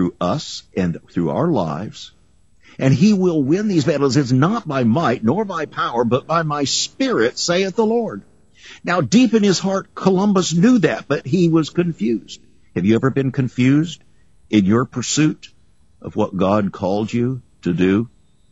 through us and through our lives. And he will win these battles. It's not by might nor by power, but by my Spirit, saith the Lord. Now, deep in his heart, Columbus knew that, but he was confused. Have you ever been confused in your pursuit of what God called you to do?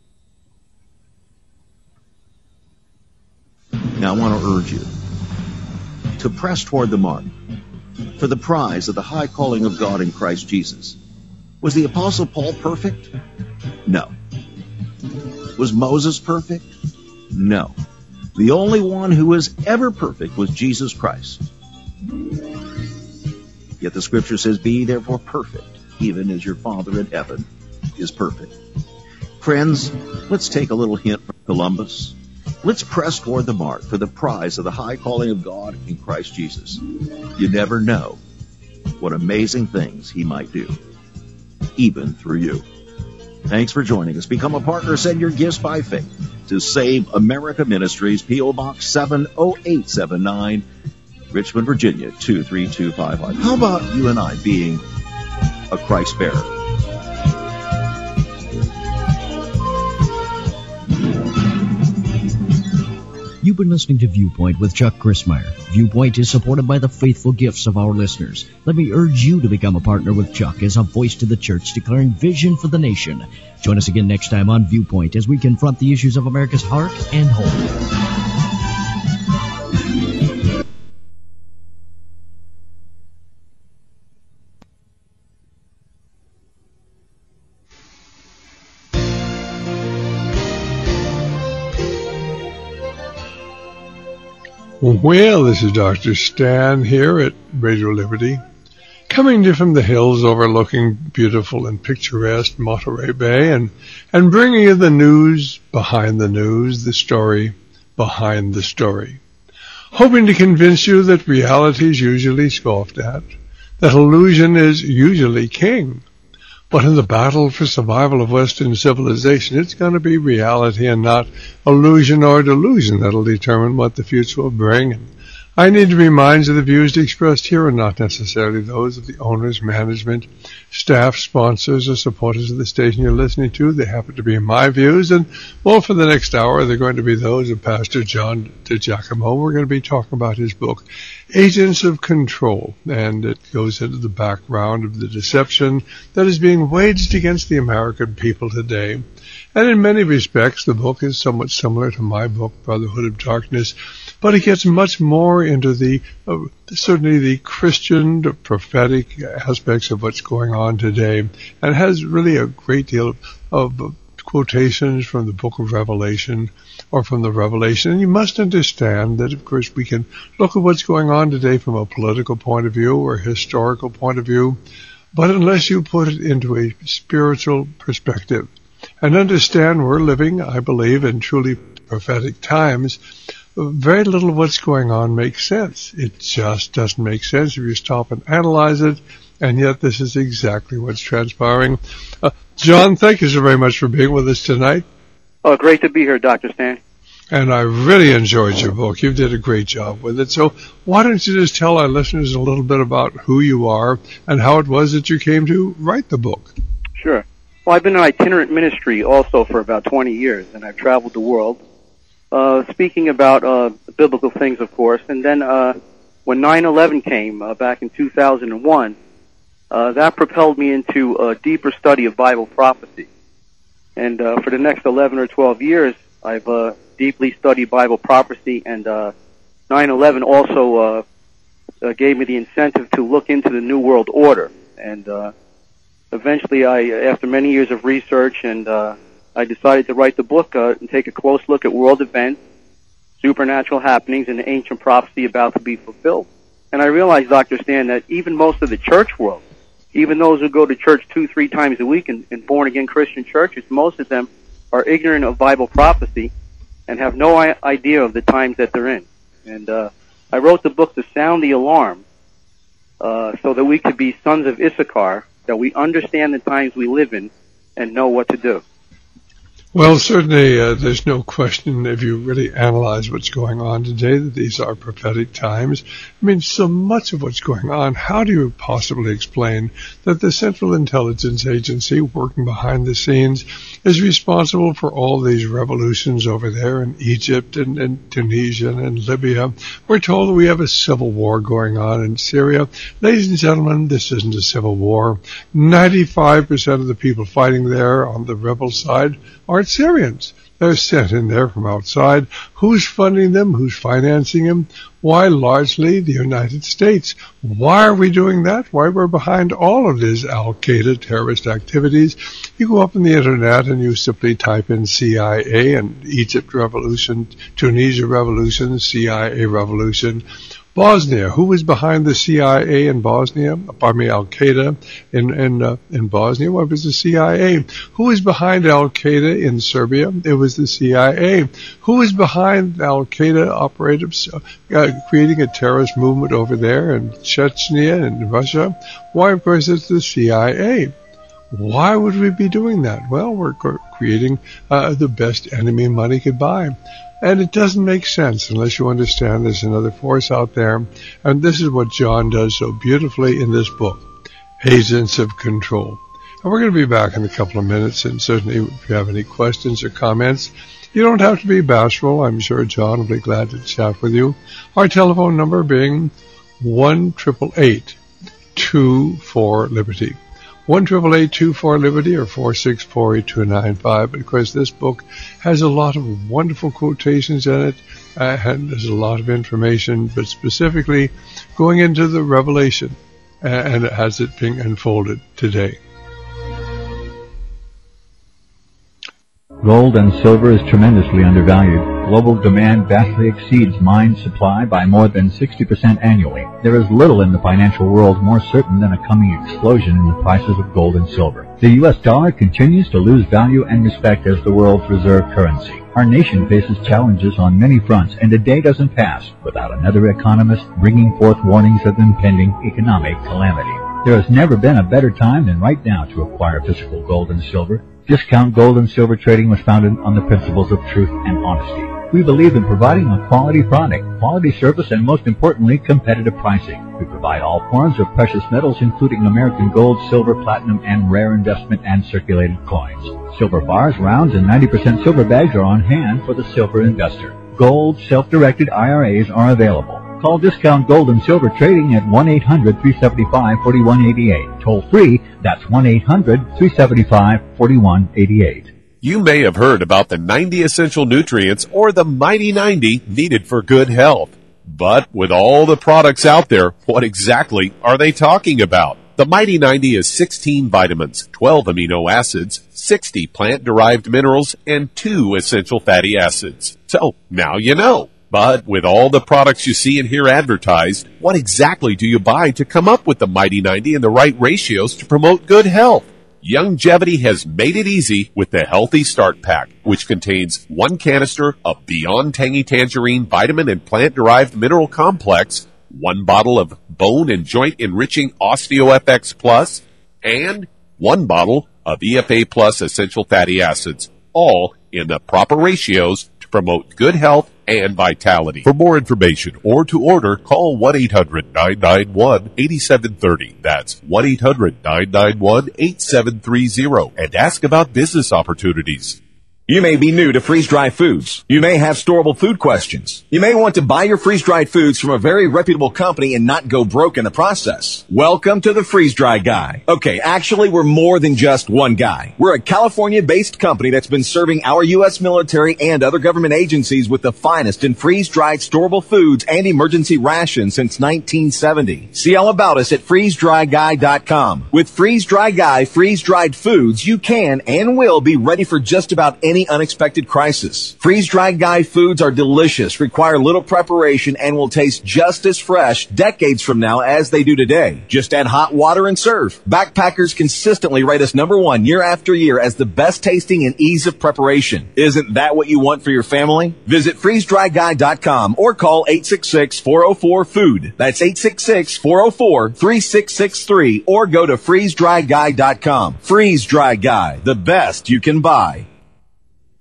Now, I want to urge you to press toward the mark for the prize of the high calling of God in Christ Jesus. Was the Apostle Paul perfect? No. Was Moses perfect? No. The only one who was ever perfect was Jesus Christ. Yet the Scripture says, be therefore perfect, even as your Father in heaven is perfect. Friends, let's take a little hint from Columbus. Let's press toward the mark for the prize of the high calling of God in Christ Jesus. You never know what amazing things he might do, even through you. Thanks for joining us. Become a partner. Send your gifts by faith to Save America Ministries, P.O. Box 70879, Richmond, Virginia, 23255. How about you and I being a Christ bearer? You've been listening to Viewpoint with Chuck Crismier. Viewpoint is supported by the faithful gifts of our listeners. Let me urge you to become a partner with Chuck as a voice to the church declaring vision for the nation. Join us again next time on Viewpoint as we confront the issues of America's heart and home. Well, this is Dr. Stan here at Radio Liberty, coming to you from the hills overlooking beautiful and picturesque Monterey Bay and bringing you the news behind the news, the story behind the story. Hoping to convince you that reality is usually scoffed at, that illusion is usually king. But in the battle for survival of Western civilization, it's going to be reality and not illusion or delusion that'll determine what the future will bring. And I need to remind you the views expressed here are not necessarily those of the owners, management, staff, sponsors, or supporters of the station you're listening to. They happen to be my views, and well, for the next hour, they're going to be those of Pastor John DiGiacomo. We're going to be talking about his book, Agents of Control, and it goes into the background of the deception that is being waged against the American people today. And in many respects, the book is somewhat similar to my book, Brotherhood of Darkness, but it gets much more into the certainly the Christian, the prophetic aspects of what's going on today, and has really a great deal of quotations from the book of Revelation or from the Revelation. And you must understand that, of course, we can look at what's going on today from a political point of view or a historical point of view, but unless you put it into a spiritual perspective and understand we're living, I believe, in truly prophetic times, very little of what's going on makes sense. It just doesn't make sense if you stop and analyze it, and yet this is exactly what's transpiring. John, thank you so very much for being with us tonight. Oh, great to be here, Dr. Stan. And I really enjoyed your book. You did a great job with it. So why don't you just tell our listeners a little bit about who you are and how it was that you came to write the book? Sure. Well, I've been in itinerant ministry also for about 20 years, and I've traveled the world, speaking about biblical things, of course. And then when 9/11 came back in 2001, that propelled me into a deeper study of Bible prophecy. And for the next 11 or 12 years, I've deeply studied Bible prophecy, and 9/11 also gave me the incentive to look into the New World Order. And eventually, after many years of research, and I decided to write the book and take a close look at world events, supernatural happenings, and the ancient prophecy about to be fulfilled. And I realized, Dr. Stan, that even most of the church world, even those who go to church 2-3 times a week in born-again Christian churches, most of them are ignorant of Bible prophecy and have no idea of the times that they're in. And I wrote the book to sound the alarm so that we could be sons of Issachar, that we understand the times we live in and know what to do. Well, certainly there's no question if you really analyze what's going on today that these are prophetic times. I mean, so much of what's going on, how do you possibly explain that the Central Intelligence Agency working behind the scenes is responsible for all these revolutions over there in Egypt and Tunisia and Libya? We're told that we have a civil war going on in Syria. Ladies and gentlemen, this isn't a civil war. 95% of the people fighting there on the rebel side aren't Syrians. They're sent in there from outside. Who's funding them? Who's financing them? Why, largely the United States. Why are we doing that? Why we're behind all of these Al-Qaeda terrorist activities? You go up on the internet and you simply type in CIA and Egypt revolution, Tunisia revolution, CIA revolution. Bosnia, who was behind the CIA in Bosnia? Al-Qaeda in Bosnia? What was the CIA? Who was behind Al-Qaeda in Serbia? It was the CIA. Who was behind Al-Qaeda operatives creating a terrorist movement over there in Chechnya and Russia? Why, of course, it's the CIA. Why would we be doing that? Well, we're creating the best enemy money could buy. And it doesn't make sense unless you understand there's another force out there. And this is what John does so beautifully in this book, Agents of Control. And we're going to be back in a couple of minutes. And certainly if you have any questions or comments, you don't have to be bashful. I'm sure John will be glad to chat with you. Our telephone number being 1-888-24-LIBERTY. 1-888-24-LIBERTY or 464-8295. But of course, this book has a lot of wonderful quotations in it, and there's a lot of information, but specifically going into the Revelation and as it being unfolded today. Gold and silver is tremendously undervalued. Global demand vastly exceeds mine supply by more than 60% annually. There is little in the financial world more certain than a coming explosion in the prices of gold and silver. The U.S. dollar continues to lose value and respect as the world's reserve currency. Our nation faces challenges on many fronts, and a day doesn't pass without another economist bringing forth warnings of impending economic calamity. There has never been a better time than right now to acquire physical gold and silver. Discount Gold and Silver Trading was founded on the principles of truth and honesty. We believe in providing a quality product, quality service, and most importantly, competitive pricing. We provide all forms of precious metals, including American gold, silver, platinum, and rare investment and circulated coins. Silver bars, rounds, and 90% silver bags are on hand for the silver investor. Gold, self-directed IRAs are available. Call Discount Gold and Silver Trading at 1-800-375-4188. Toll free, that's 1-800-375-4188. You may have heard about the 90 essential nutrients or the Mighty 90 needed for good health. But with all the products out there, what exactly are they talking about? The Mighty 90 is 16 vitamins, 12 amino acids, 60 plant-derived minerals, and 2 essential fatty acids. So, now you know. But with all the products you see and hear advertised, what exactly do you buy to come up with the Mighty 90 and the right ratios to promote good health? Youngevity has made it easy with the Healthy Start Pack, which contains 1 canister of Beyond Tangy Tangerine Vitamin and Plant-Derived Mineral Complex, 1 bottle of Bone and Joint Enriching OsteoFX Plus, and 1 bottle of EFA Plus Essential Fatty Acids, all in the proper ratios to promote good health and vitality. For more information or to order, call 1-800-991-8730. That's 1-800-991-8730 and ask about business opportunities. You may be new to freeze-dried foods. You may have storable food questions. You may want to buy your freeze-dried foods from a very reputable company and not go broke in the process. Welcome to the Freeze-Dry Guy. Okay, actually, we're more than just one guy. We're a California-based company that's been serving our U.S. military and other government agencies with the finest in freeze-dried storable foods and emergency rations since 1970. See all about us at freezedryguy.com. With Freeze-Dry Guy freeze-dried foods, you can and will be ready for just about any unexpected crisis. Freeze-dried Guy foods are delicious, require little preparation, and will taste just as fresh decades from now as they do today. Just add hot water and serve. Backpackers consistently rate us #1 year after year as the best tasting and ease of preparation. Isn't that what you want for your family? Visit freezedryguy.com or call 866-404-FOOD. That's 866-404-3663 or go to freezedryguy.com. Freeze Dry Guy, the best you can buy.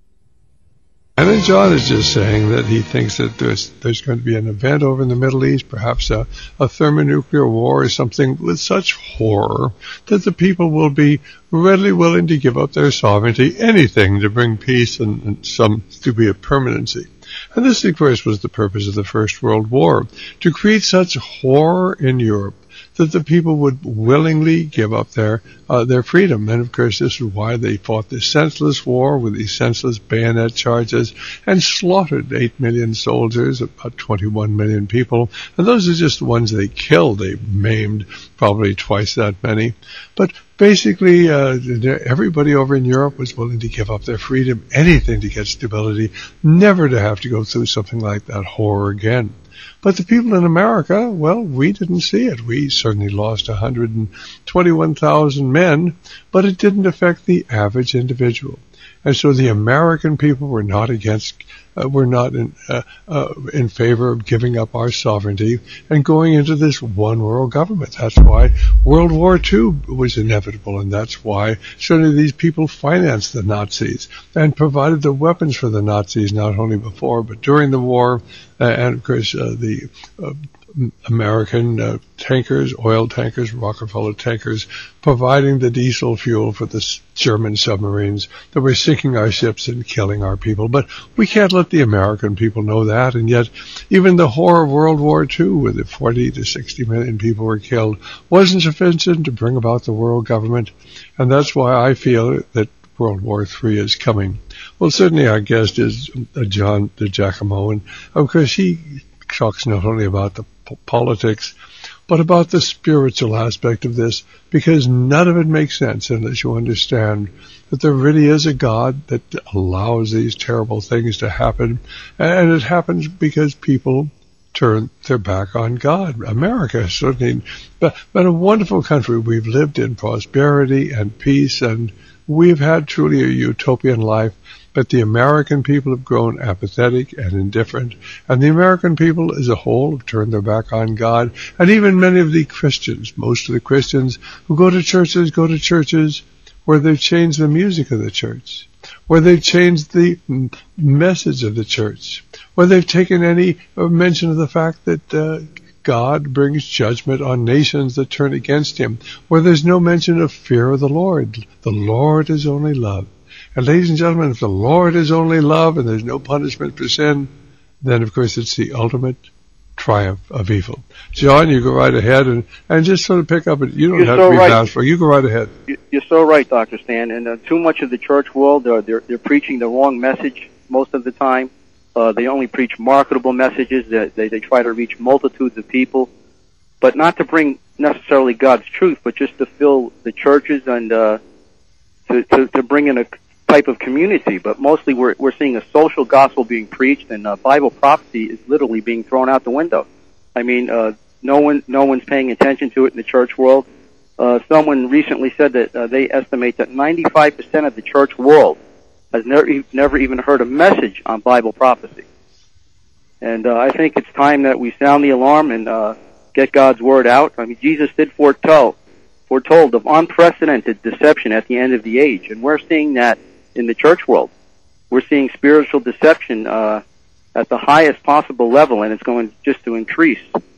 And then John is just saying that he thinks that there's going to be an event over in the Middle East, perhaps a thermonuclear war or something with such horror that the people will be readily willing to give up their sovereignty, anything to bring peace and some degree of permanency. And this, of course, was the purpose of the First World War, to create such horror in Europe that the people would willingly give up their freedom. And of course, this is why they fought this senseless war with these senseless bayonet charges and slaughtered 8 million soldiers, about 21 million people. And those are just the ones they killed. They maimed probably twice that many. But basically, everybody over in Europe was willing to give up their freedom, anything to get stability, never to have to go through something like that horror again. But the people in America, well, we didn't see it. We certainly lost 121,000 men, but it didn't affect the average individual. And so the American people were not in favor of giving up our sovereignty and going into this one world government. That's why World War II was inevitable, and that's why certainly these people financed the Nazis and provided the weapons for the Nazis, not only before but during the war. And of course, the American tankers, oil tankers, Rockefeller tankers, providing the diesel fuel for the German submarines that were sinking our ships and killing our people. But we can't let the American people know that, and yet even the horror of World War II, where the 40 to 60 million people were killed, wasn't sufficient to bring about the world government, and that's why I feel that World War III is coming. Well, certainly our guest is John DiGiacomo, and of course he talks not only about the politics, but about the spiritual aspect of this, because none of it makes sense unless you understand that there really is a God that allows these terrible things to happen, and it happens because people turn their back on God. America has certainly been a wonderful country. We've lived in prosperity and peace, and we've had truly a utopian life. But the American people have grown apathetic and indifferent, and the American people as a whole have turned their back on God. And even many of the Christians, most of the Christians who go to churches where they've changed the music of the church, where they've changed the message of the church, where they've taken any mention of the fact that God brings judgment on nations that turn against him, where there's no mention of fear of the Lord. The Lord is only love. And ladies and gentlemen, if the Lord is only love and there's no punishment for sin, then of course it's the ultimate triumph of evil. John, you go right ahead and just sort of pick up. You don't have to be bashful. You go right ahead. You're so right, Dr. Stan. And too much of the church world, they're preaching the wrong message most of the time. They only preach marketable messages. They try to reach multitudes of people, but not to bring necessarily God's truth, but just to fill the churches and to bring in a type of community. But mostly we're seeing a social gospel being preached, and Bible prophecy is literally being thrown out the window. I mean, no one's paying attention to it in the church world. Someone recently said that they estimate that 95% of the church world has never even heard a message on Bible prophecy. And I think it's time that we sound the alarm and get God's word out. I mean, Jesus did foretold of unprecedented deception at the end of the age, and we're seeing that in the church world. We're seeing spiritual deception at the highest possible level, and it's going just to increase.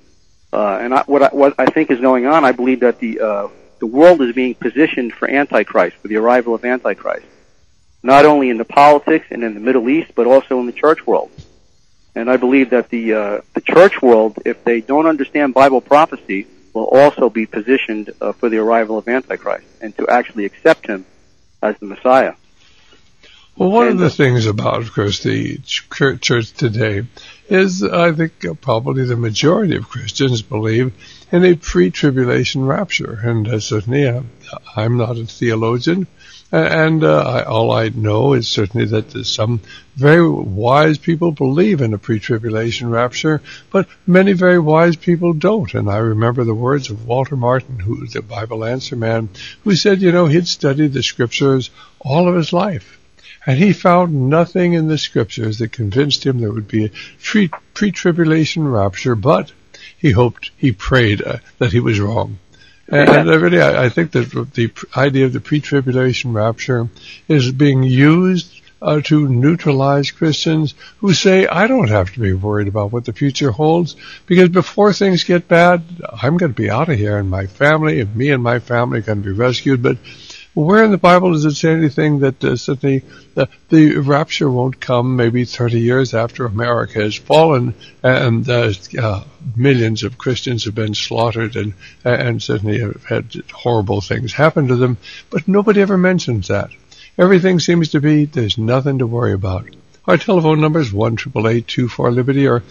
What I think is going on, I believe that the world is being positioned for Antichrist, for the arrival of Antichrist, not only in the politics and in the Middle East, but also in the church world. And I believe that the church world, if they don't understand Bible prophecy, will also be positioned for the arrival of Antichrist and to actually accept him as the Messiah. Well, one of the things about, of course, the church today is, I think, probably the majority of Christians believe in a pre-tribulation rapture. And certainly, I'm not a theologian, and all I know is certainly that some very wise people believe in a pre-tribulation rapture, but many very wise people don't. And I remember the words of Walter Martin, who was the Bible answer man, who said, he'd studied the scriptures all of his life. And he found nothing in the scriptures that convinced him there would be a pre-tribulation rapture, but he prayed that he was wrong. And I think that the idea of the pre-tribulation rapture is being used to neutralize Christians who say, I don't have to be worried about what the future holds, because before things get bad, I'm going to be out of here, and my family, and me and my family are going to be rescued. But where in the Bible does it say anything that certainly the rapture won't come maybe 30 years after America has fallen and millions of Christians have been slaughtered and certainly have had horrible things happen to them, but nobody ever mentions that. Everything seems to be there's nothing to worry about. Our telephone number is 1-888-24-LIBERTY or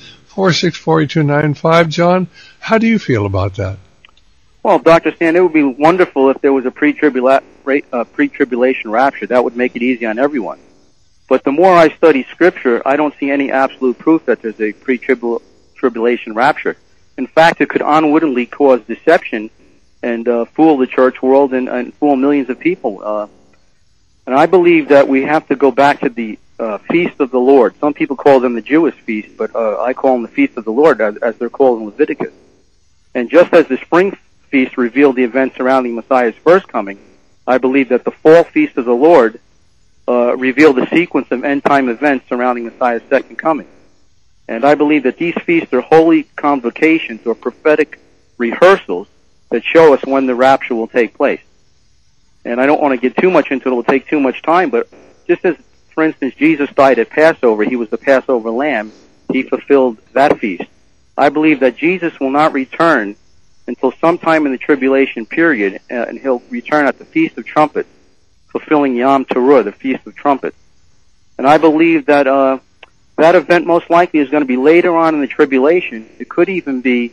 464-8295. John, how do you feel about that? Well, Dr. Stan, it would be wonderful if there was a pre-tribulation rapture. That would make it easy on everyone. But the more I study Scripture, I don't see any absolute proof that there's a pre-tribulation rapture. In fact, it could unwittingly cause deception and fool the church world and fool millions of people. And I believe that we have to go back to the Feast of the Lord. Some people call them the Jewish feast, but I call them the Feast of the Lord, as they're called in Leviticus. And just as the spring feast revealed the events surrounding Messiah's first coming, I believe that the fall feast of the Lord revealed the sequence of end-time events surrounding Messiah's second coming. And I believe that these feasts are holy convocations or prophetic rehearsals that show us when the rapture will take place. And I don't want to get too much into it. It will take too much time, but just as, for instance, Jesus died at Passover, he was the Passover lamb, he fulfilled that feast. I believe that Jesus will not return until sometime in the tribulation period, and he'll return at the Feast of Trumpets, fulfilling Yom Teruah, the Feast of Trumpets. And I believe that that event most likely is going to be later on in the tribulation. It could even be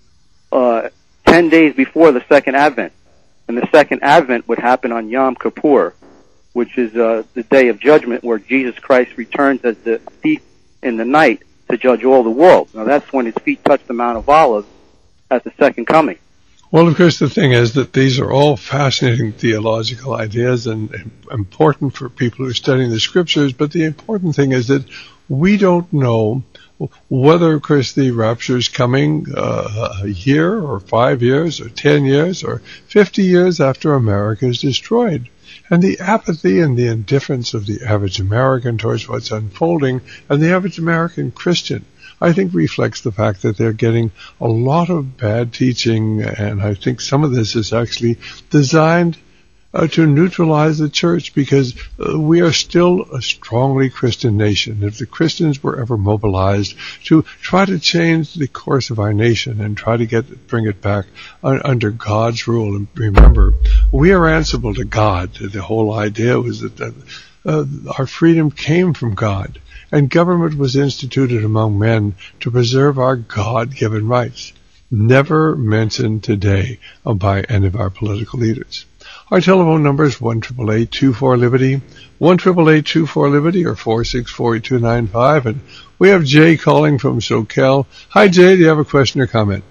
10 days before the second advent. And the second advent would happen on Yom Kippur, which is the day of judgment where Jesus Christ returns as the thief in the night to judge all the world. Now that's when his feet touch the Mount of Olives at the second coming. Well, of course, the thing is that these are all fascinating theological ideas and important for people who are studying the Scriptures, but the important thing is that we don't know whether, of course, the rapture is coming a year or 5 years or 10 years or 50 years after America is destroyed. And the apathy and the indifference of the average American towards what's unfolding, and the average American Christian, I think reflects the fact that they're getting a lot of bad teaching, and I think some of this is actually designed to neutralize the church, because we are still a strongly Christian nation. If the Christians were ever mobilized to try to change the course of our nation and try to bring it back under God's rule, and remember, we are answerable to God. The whole idea was that our freedom came from God, and government was instituted among men to preserve our God-given rights. Never mentioned today by any of our political leaders. Our telephone number is 1-888-24-LIBERTY, 1-888-24-LIBERTY, or 464-8295. And we have Jay calling from SoCal. Hi, Jay. Do you have a question or comment?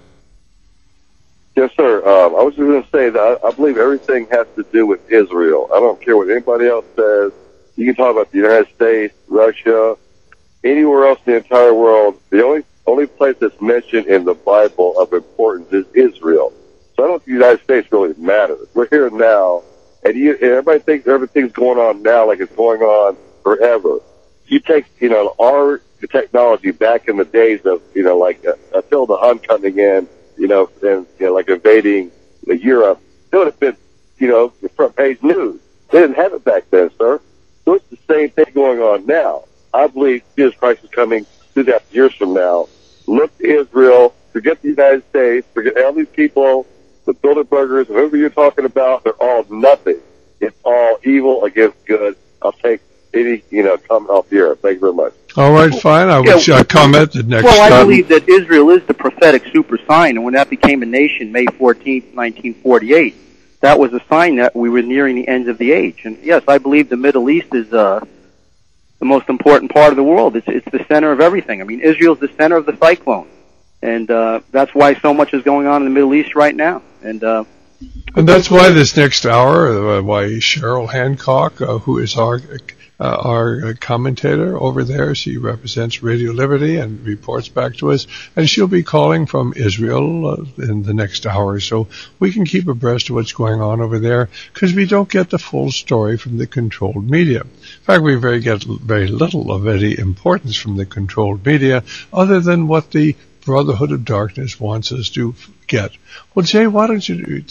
Yes, sir. I was just going to say that I believe everything has to do with Israel. I don't care what anybody else says. You can talk about the United States, Russia, anywhere else in the entire world. The only place that's mentioned in the Bible of importance is Israel. So I don't think the United States really matters. We're here now, and everybody thinks everything's going on now like it's going on forever. You take, our technology back in the days of, like Attila the Hun coming in, and like invading Europe, it would have been, front page news. They didn't have it back then, sir. So it's the same thing going on now. I believe Jesus Christ is coming 2,000 years from now. Look to Israel. Forget the United States. Forget all these people, the Bilderbergers, whoever you're talking about. They're all nothing. It's all evil against good. I'll take any, comment off the air. Thank you very much. All right, fine. I will comment the next time. Well, I believe that Israel is the prophetic super sign, and when that became a nation, May 14th, 1948, that was a sign that we were nearing the end of the age. And yes, I believe the Middle East is the most important part of the world. It's the center of everything. I mean, Israel's the center of the cyclone, and that's why so much is going on in the Middle East right now. And that's why this next hour, why Cheryl Hancock, who is our our commentator over there. She represents Radio Liberty and reports back to us, and she'll be calling from Israel in the next hour, so we can keep abreast of what's going on over there, because we don't get the full story from the controlled media. In fact, we get very little of any importance from the controlled media, other than what the Brotherhood of Darkness wants us to get. Well, Jay, why don't you,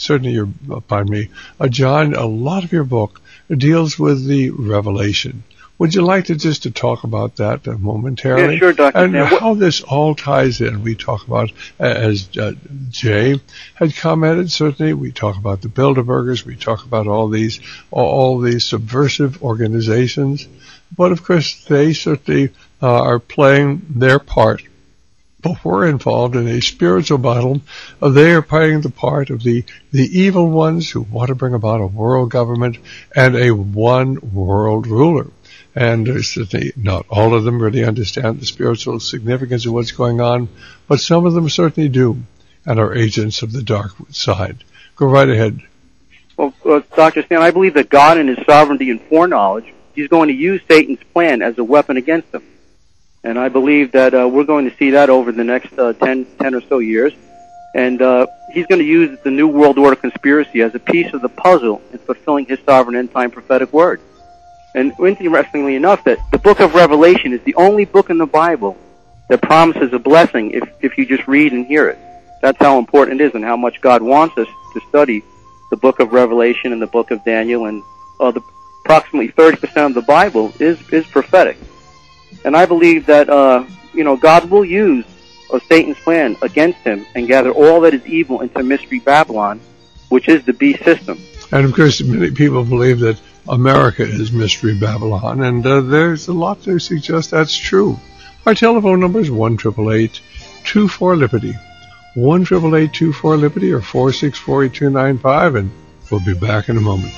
John, a lot of your book deals with the Revelation. Would you like to talk about that momentarily? Yeah, sure, Dr. And Sam. how this all ties in. We talk about, as Jay had commented, certainly, we talk about the Bilderbergers, we talk about all these subversive organizations, but of course they certainly are playing their part. But we're involved in a spiritual battle. They are playing the part of the evil ones who want to bring about a world government and a one world ruler. And certainly not all of them really understand the spiritual significance of what's going on, but some of them certainly do and are agents of the dark side. Go right ahead. Well, Dr. Stan, I believe that God in his sovereignty and foreknowledge, he's going to use Satan's plan as a weapon against them. And I believe that we're going to see that over the next 10 or so years. And he's going to use the New World Order conspiracy as a piece of the puzzle in fulfilling his sovereign end-time prophetic word. And interestingly enough, that the book of Revelation is the only book in the Bible that promises a blessing if you just read and hear it. That's how important it is and how much God wants us to study the book of Revelation and the book of Daniel. And approximately 30% of the Bible is prophetic. And I believe that, God will use Satan's plan against him and gather all that is evil into Mystery Babylon, which is the beast system. And of course, many people believe that America is Mystery Babylon, and there's a lot to suggest that's true. Our telephone number is 1-888-24-LIBERTY. 1-888-24-LIBERTY or 464-8295, and we'll be back in a moment.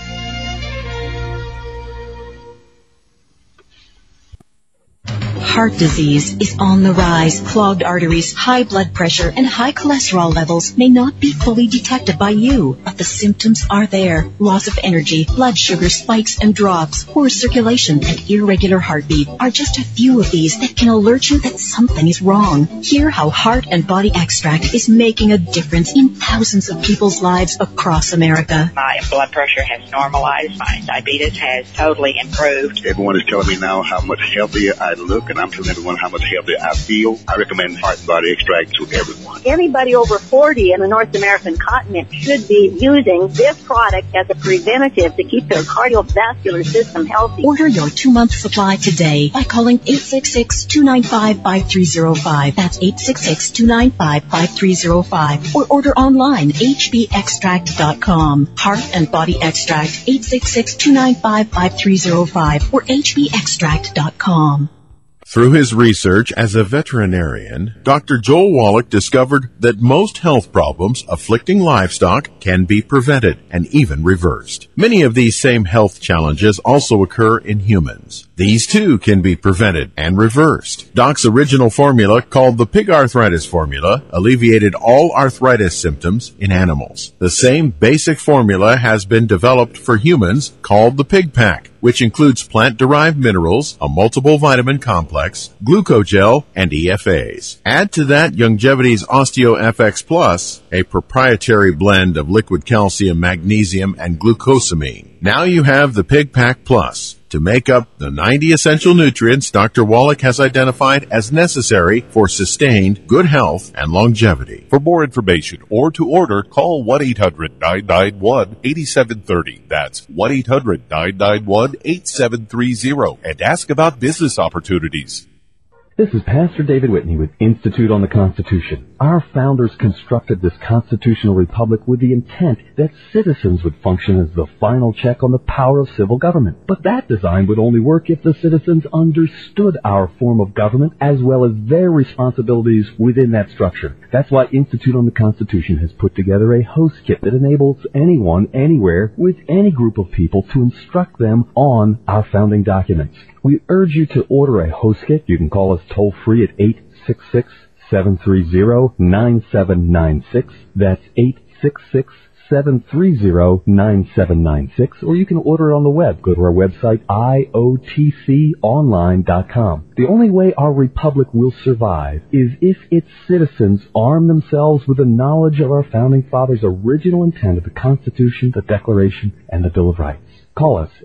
Heart disease is on the rise. Clogged arteries, high blood pressure, and high cholesterol levels may not be fully detected by you, but the symptoms are there. Loss of energy, blood sugar spikes and drops, poor circulation, and irregular heartbeat are just a few of these that can alert you that something is wrong. Hear how Heart and Body Extract is making a difference in thousands of people's lives across America. My blood pressure has normalized. My diabetes has totally improved. Everyone is telling me now how much healthier I look, and I'm telling everyone how much healthier I feel. I recommend Heart and Body Extract to everyone. Anybody over 40 in the North American continent should be using this product as a preventative to keep their cardiovascular system healthy. Order your 2-month supply today by calling 866-295-5305. That's 866-295-5305. Or order online, hbextract.com. Heart and Body Extract, 866-295-5305 or hbextract.com. Through his research as a veterinarian, Dr. Joel Wallach discovered that most health problems afflicting livestock can be prevented and even reversed. Many of these same health challenges also occur in humans. These too can be prevented and reversed. Doc's original formula, called the Pig Arthritis Formula, alleviated all arthritis symptoms in animals. The same basic formula has been developed for humans, called the Pig Pack, which includes plant-derived minerals, a multiple vitamin complex, glucogel, and EFAs. Add to that Youngevity's OsteoFX Plus, a proprietary blend of liquid calcium, magnesium, and glucosamine. Now you have the Pig Pack Plus to make up the 90 essential nutrients Dr. Wallach has identified as necessary for sustained good health and longevity. For more information or to order, call 1-800-991-8730. That's 1-800-991-8730 and ask about business opportunities. This is Pastor David Whitney with Institute on the Constitution. Our founders constructed this constitutional republic with the intent that citizens would function as the final check on the power of civil government. But that design would only work if the citizens understood our form of government as well as their responsibilities within that structure. That's why Institute on the Constitution has put together a host kit that enables anyone, anywhere, with any group of people to instruct them on our founding documents. We urge you to order a host kit. You can call us toll-free at 866-730-9796. That's 866-730-9796, or you can order it on the web. Go to our website, iotconline.com. The only way our republic will survive is if its citizens arm themselves with the knowledge of our founding fathers' original intent of the Constitution, the Declaration, and the Bill of Rights. Call us,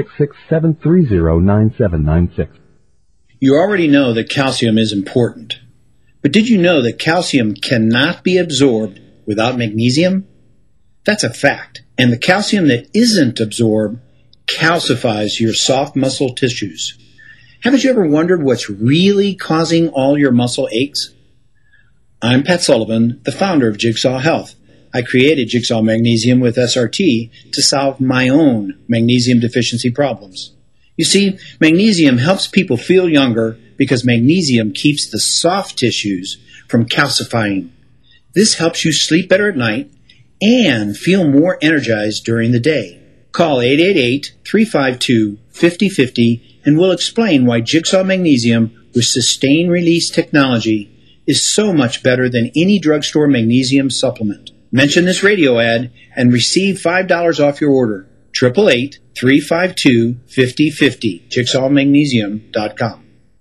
866-730-9796. You already know that calcium is important. But did you know that calcium cannot be absorbed without magnesium? That's a fact. And the calcium that isn't absorbed calcifies your soft muscle tissues. Haven't you ever wondered what's really causing all your muscle aches? I'm Pat Sullivan, the founder of Jigsaw Health. I created Jigsaw Magnesium with SRT to solve my own magnesium deficiency problems. You see, magnesium helps people feel younger because magnesium keeps the soft tissues from calcifying. This helps you sleep better at night and feel more energized during the day. Call 888-352-5050 and we'll explain why Jigsaw Magnesium with sustained release technology is so much better than any drugstore magnesium supplement. Mention this radio ad and receive $5 off your order. 888-352-5050. JigsawMagnesium.com.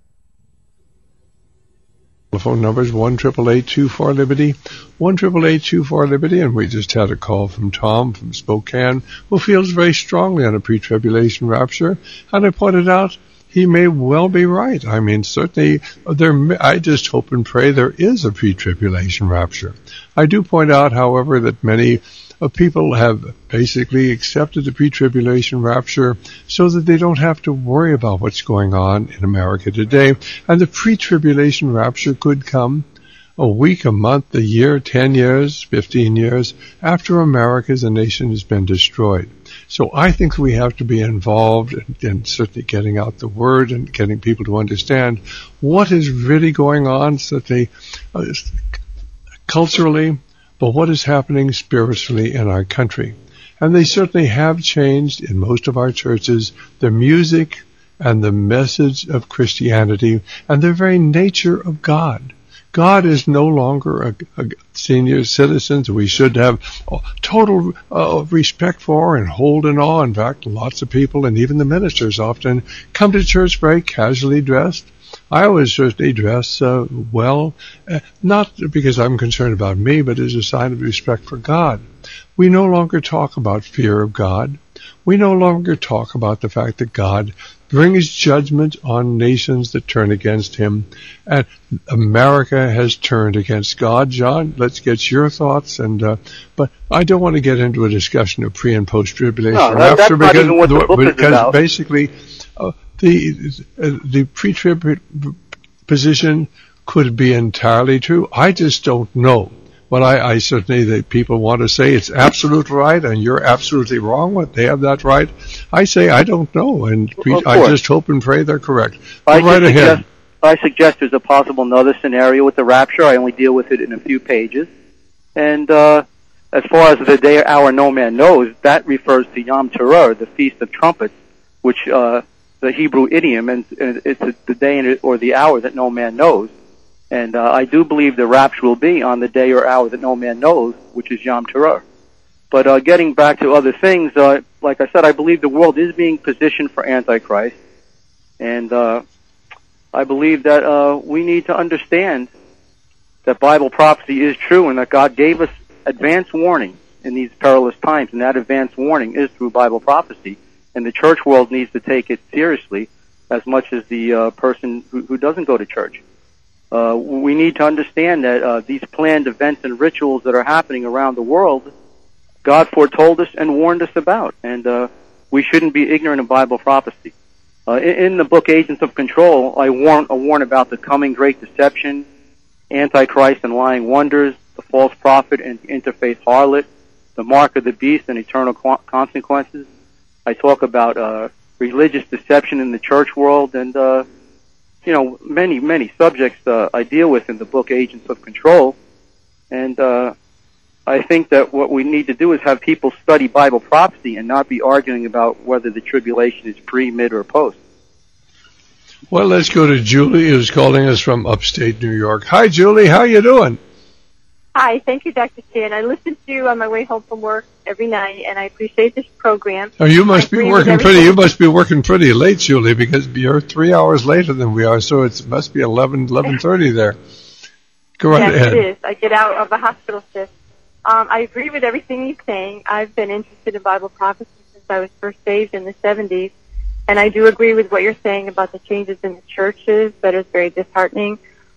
Telephone number is 1-888-24-LIBERTY, 1-888-24-LIBERTY, and we just had a call from Tom from Spokane, who feels very strongly on a pre-tribulation rapture, and I pointed out he may well be right. I mean, certainly, I just hope and pray there is a pre-tribulation rapture. I do point out, however, that many people have basically accepted the pre-tribulation rapture so that they don't have to worry about what's going on in America today. And the pre-tribulation rapture could come a week, a month, a year, 10 years, 15 years after America as a nation has been destroyed. So I think we have to be involved in certainly getting out the word and getting people to understand what is really going on, certainly culturally, but what is happening spiritually in our country. And they certainly have changed in most of our churches, the music and the message of Christianity and the very nature of God. God is no longer a senior citizen we should have total respect for and hold in awe. In fact, lots of people and even the ministers often come to church very casually dressed. I always certainly dress well, not because I'm concerned about me, but as a sign of respect for God. We no longer talk about fear of God. We no longer talk about the fact that God brings judgment on nations that turn against him. And America has turned against God. John, let's get your thoughts. But I don't want to get into a discussion of pre- and post-tribulation rapture because basically the pre-trib position could be entirely true. I just don't know. But I certainly, the people want to say it's absolutely right and you're absolutely wrong. They have that right. I say I don't know, and I just hope and pray they're correct. Ahead. I suggest there's a possible another scenario with the rapture. I only deal with it in a few pages. And as far as the day or hour no man knows, that refers to Yom Teruah, the Feast of Trumpets, which the Hebrew idiom, and it's the day or the hour that no man knows. And I do believe the rapture will be on the day or hour that no man knows, which is Yom Teruah. But getting back to other things, like I said, I believe the world is being positioned for Antichrist. And I believe that we need to understand that Bible prophecy is true and that God gave us advance warning in these perilous times. And that advance warning is through Bible prophecy. And the church world needs to take it seriously as much as the person who doesn't go to church. We need to understand that these planned events and rituals that are happening around the world, God foretold us and warned us about, and we shouldn't be ignorant of Bible prophecy. In the book Agents of Control, I warn about the coming great deception, Antichrist and lying wonders, the false prophet and interfaith harlot, the mark of the beast and eternal consequences. I talk about religious deception in the church world, and many subjects I deal with in the book Agents of Control. And I think that what we need to do is have people study Bible prophecy and not be arguing about whether the tribulation is pre, mid, or post. Well, let's go to Julie, who's calling us from upstate New York. Hi, Julie. How you doing? Hi, thank you, Dr. Stan. I listen to you on my way home from work every night, and I appreciate this program. Oh, you must be working pretty late, Julie, because you're 3 hours later than we are, so it must be 11:30 there. Go right ahead. Yes, it is. I get out of a hospital shift. I agree with everything you're saying. I've been interested in Bible prophecy since I was first saved in the 70s, and I do agree with what you're saying about the changes in the churches. That is very disheartening.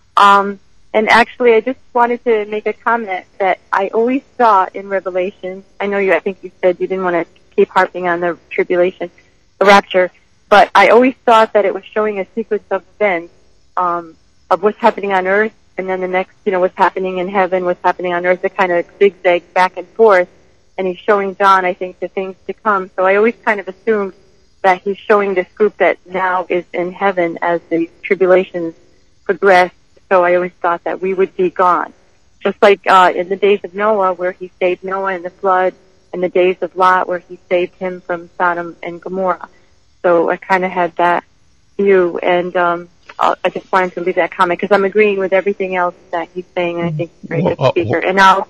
And actually, I just wanted to make a comment that I always saw in Revelation. I think you said you didn't want to keep harping on the tribulation, the rapture, but I always thought that it was showing a sequence of events, of what's happening on earth, and then the next, what's happening in heaven, what's happening on earth. It kind of zigzags back and forth, and he's showing John, I think, the things to come. So I always kind of assumed that he's showing this group that now is in heaven as the tribulations progress. So I always thought that we would be gone. Just like in the days of Noah, where he saved Noah in the flood, and the days of Lot, where he saved him from Sodom and Gomorrah. So I kind of had that view, and I just wanted to leave that comment, because I'm agreeing with everything else that he's saying, and I think he's a very good speaker. And now,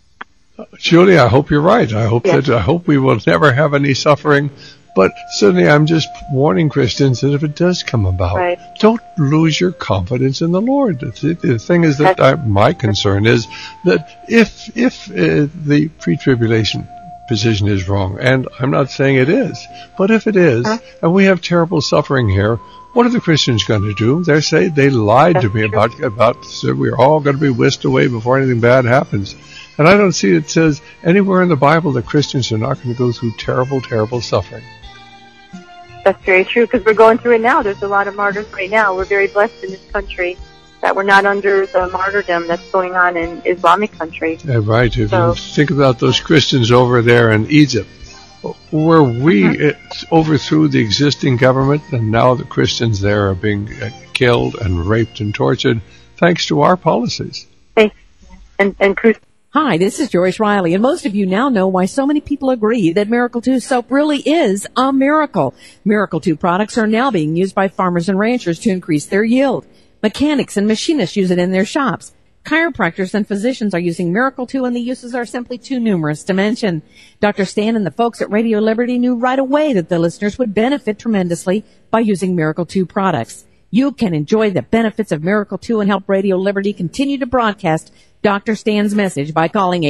Julie, I hope you're right. I hope we will never have any suffering. But certainly I'm just warning Christians that if it does come about, don't lose your confidence in the Lord. The thing is that my concern is that if the pre-tribulation position is wrong, and I'm not saying it is, but if it is, and we have terrible suffering here, what are the Christians going to do? They lied to me about we're all going to be whisked away before anything bad happens. And I don't see it says anywhere in the Bible that Christians are not going to go through terrible, terrible suffering. That's very true, because we're going through it now. There's a lot of martyrs right now. We're very blessed in this country that we're not under the martyrdom that's going on in Islamic countries. Yeah, right. If you think about those Christians over there in Egypt, where we overthrew the existing government, and now the Christians there are being killed and raped and tortured thanks to our policies. Hi, this is Joyce Riley, and most of you now know why so many people agree that Miracle 2 soap really is a miracle. Miracle 2 products are now being used by farmers and ranchers to increase their yield. Mechanics and machinists use it in their shops. Chiropractors and physicians are using Miracle 2, and the uses are simply too numerous to mention. Dr. Stan and the folks at Radio Liberty knew right away that the listeners would benefit tremendously by using Miracle 2 products. You can enjoy the benefits of Miracle 2 and help Radio Liberty continue to broadcast Dr. Stan's message by calling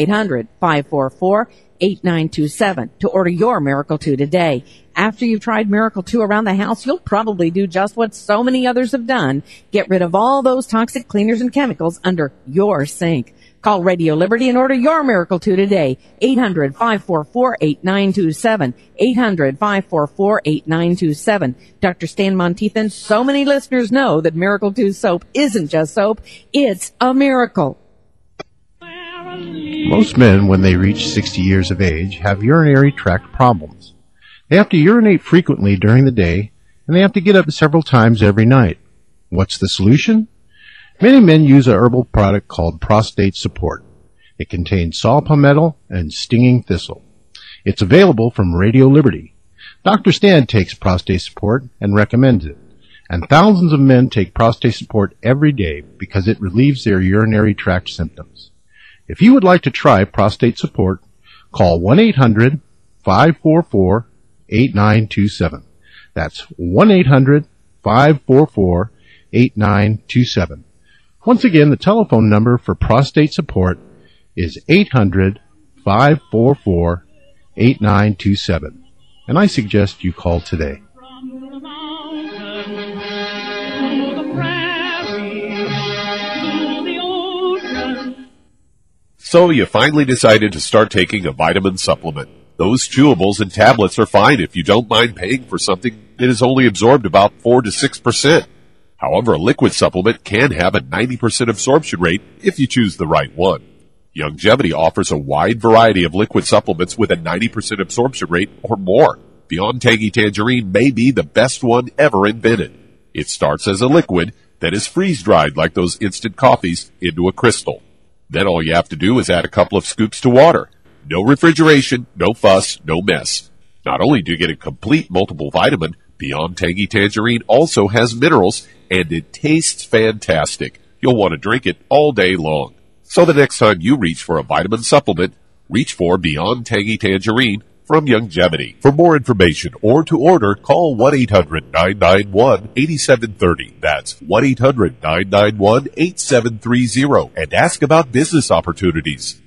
800-544-8927 to order your Miracle 2 today. After you've tried Miracle 2 around the house, you'll probably do just what so many others have done. Get rid of all those toxic cleaners and chemicals under your sink. Call Radio Liberty and order your Miracle 2 today. 800-544-8927. 800-544-8927. Dr. Stan Monteith and so many listeners know that Miracle 2 soap isn't just soap. It's a miracle. Most men, when they reach 60 years of age, have urinary tract problems. They have to urinate frequently during the day, and they have to get up several times every night. What's the solution? Many men use a herbal product called Prostate Support. It contains saw palmetto and stinging thistle. It's available from Radio Liberty. Dr. Stan takes Prostate Support and recommends it. And thousands of men take Prostate Support every day because it relieves their urinary tract symptoms. If you would like to try Prostate Support, call 1-800-544-8927. That's 1-800-544-8927. Once again, the telephone number for Prostate Support is 800-544-8927. And I suggest you call today. So you finally decided to start taking a vitamin supplement. Those chewables and tablets are fine if you don't mind paying for something that is only absorbed about 4 to 6%. However, a liquid supplement can have a 90% absorption rate if you choose the right one. Youngevity offers a wide variety of liquid supplements with a 90% absorption rate or more. Beyond Tangy Tangerine may be the best one ever invented. It starts as a liquid that is freeze-dried like those instant coffees into a crystal. Then all you have to do is add a couple of scoops to water. No refrigeration, no fuss, no mess. Not only do you get a complete multiple vitamin, Beyond Tangy Tangerine also has minerals, and it tastes fantastic. You'll want to drink it all day long. So the next time you reach for a vitamin supplement, reach for Beyond Tangy Tangerine from Youngevity. For more information or to order, call 1-800-991-8730. That's 1-800-991-8730 and ask about business opportunities.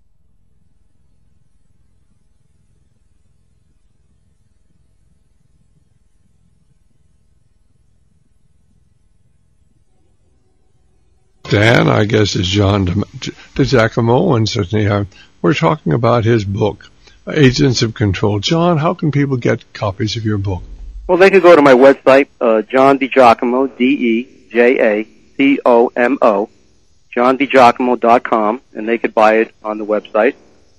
Dan, I guess, is John DiGiacomo, and certainly we're talking about his book, Agents of Control. John, how can people get copies of your book? Well, they could go to my website, John DiGiacomo, DeJacomo, JohnDiGiacomo.com, and they could buy it on the website.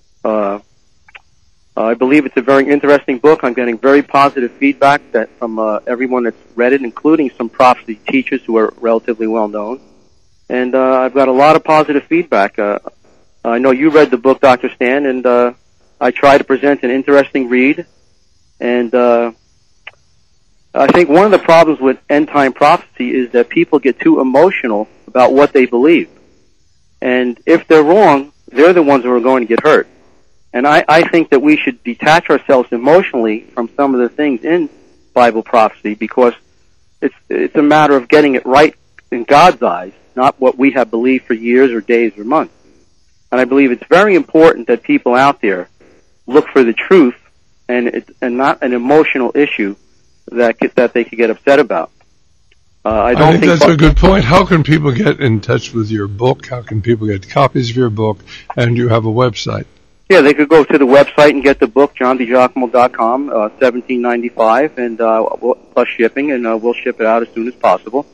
I believe it's a very interesting book. I'm getting very positive feedback from everyone that's read it, including some prophecy teachers who are relatively well known. And I've got a lot of positive feedback. I know you read the book, Dr. Stan, and I try to present an interesting read. And I think one of the problems with end-time prophecy is that people get too emotional about what they believe. And if they're wrong, they're the ones who are going to get hurt. And I think that we should detach ourselves emotionally from some of the things in Bible prophecy, because it's a matter of getting it right in God's eyes, not what we have believed for years or days or months. And I believe it's very important that people out there look for the truth and not an emotional issue that they could get upset about. I think that's a good point. How can people get in touch with your book? How can people get copies of your book? And you have a website. Yeah, they could go to the website and get the book, JohnDiGiacomo.com, $17.95, and plus shipping, and we'll ship it out as soon as possible.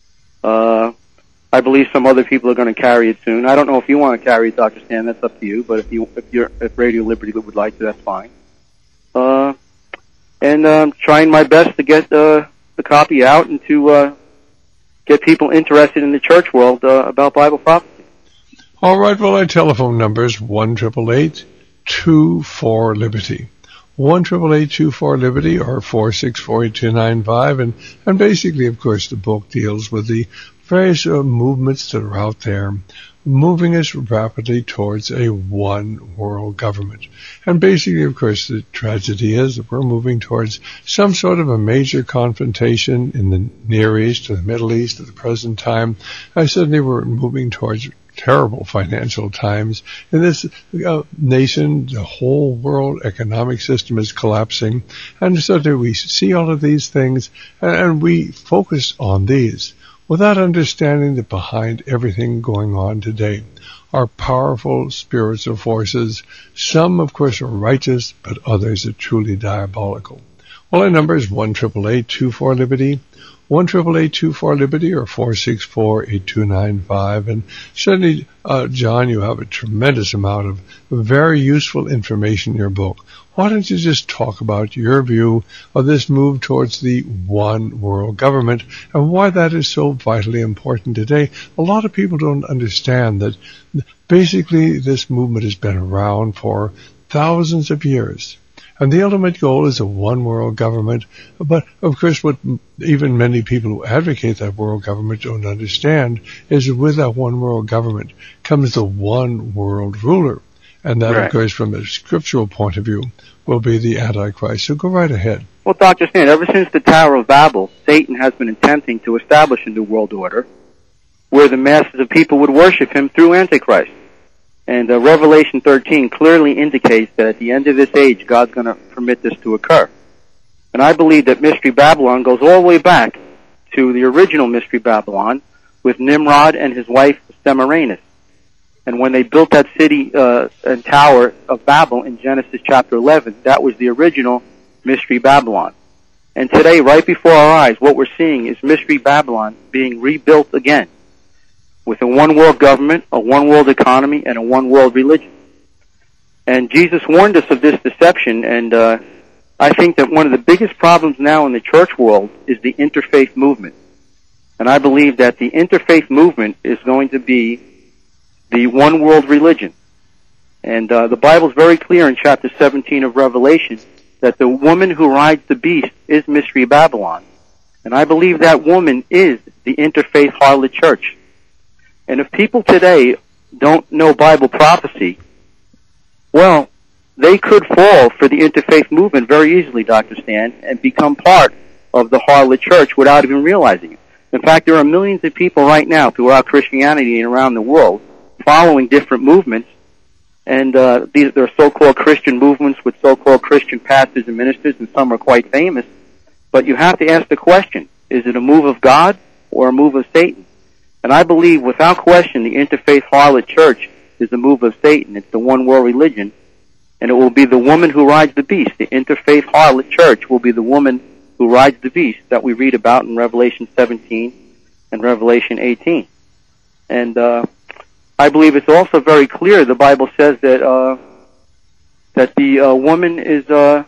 I believe some other people are going to carry it soon. I don't know if you want to carry it, Dr. Stan. That's up to you. But if Radio Liberty would like to, that's fine. And trying my best to get the copy out and to get people interested in the church world about Bible prophecy. All right. Well, our telephone number is 1-888-24-LIBERTY. 1-888-24-LIBERTY or 464-8295. And basically, of course, the book deals with the various movements that are out there, moving us rapidly towards a one world government. And basically, of course, the tragedy is that we're moving towards some sort of a major confrontation in the Near East or the Middle East at the present time. Certainly we're moving towards terrible financial times. In this nation, the whole world economic system is collapsing. And certainly we see all of these things and we focus on these, without understanding that behind everything going on today are powerful spiritual forces. Some, of course, are righteous, but others are truly diabolical. Well, our number is 1-888-24-LIBERTY, 1-888-24-LIBERTY, or 464-8295. And certainly, John, you have a tremendous amount of very useful information in your book. Why don't you just talk about your view of this move towards the one world government and why that is so vitally important today? A lot of people don't understand that basically this movement has been around for thousands of years. And the ultimate goal is a one world government. But, of course, what even many people who advocate that world government don't understand is that with that one world government comes the one world ruler. And that, of course, from a scriptural point of view, will be the Antichrist. So go right ahead. Well, Dr. Stan, ever since the Tower of Babel, Satan has been attempting to establish a new world order where the masses of people would worship him through Antichrist. And Revelation 13 clearly indicates that at the end of this age, God's going to permit this to occur. And I believe that Mystery Babylon goes all the way back to the original Mystery Babylon with Nimrod and his wife Semiramis. And when they built that city and tower of Babel in Genesis chapter 11, that was the original Mystery Babylon. And today, right before our eyes, what we're seeing is Mystery Babylon being rebuilt again with a one-world government, a one-world economy, and a one-world religion. And Jesus warned us of this deception, and I think that one of the biggest problems now in the church world is the interfaith movement. And I believe that the interfaith movement is going to be the one world religion. And the Bible's very clear in chapter 17 of Revelation that the woman who rides the beast is Mystery Babylon. And I believe that woman is the interfaith harlot church. And if people today don't know Bible prophecy, well, they could fall for the interfaith movement very easily, Dr. Stan, and become part of the harlot church without even realizing it. In fact, there are millions of people right now throughout Christianity and around the world following different movements, and these are so-called Christian movements with so-called Christian pastors and ministers, and some are quite famous. But you have to ask the question, is it a move of God or a move of Satan? And I believe, without question, the interfaith harlot church is a move of Satan. It's the one-world religion, and it will be the woman who rides the beast. The interfaith harlot church will be the woman who rides the beast that we read about in Revelation 17 and Revelation 18. And I believe it's also very clear. The Bible says that the woman is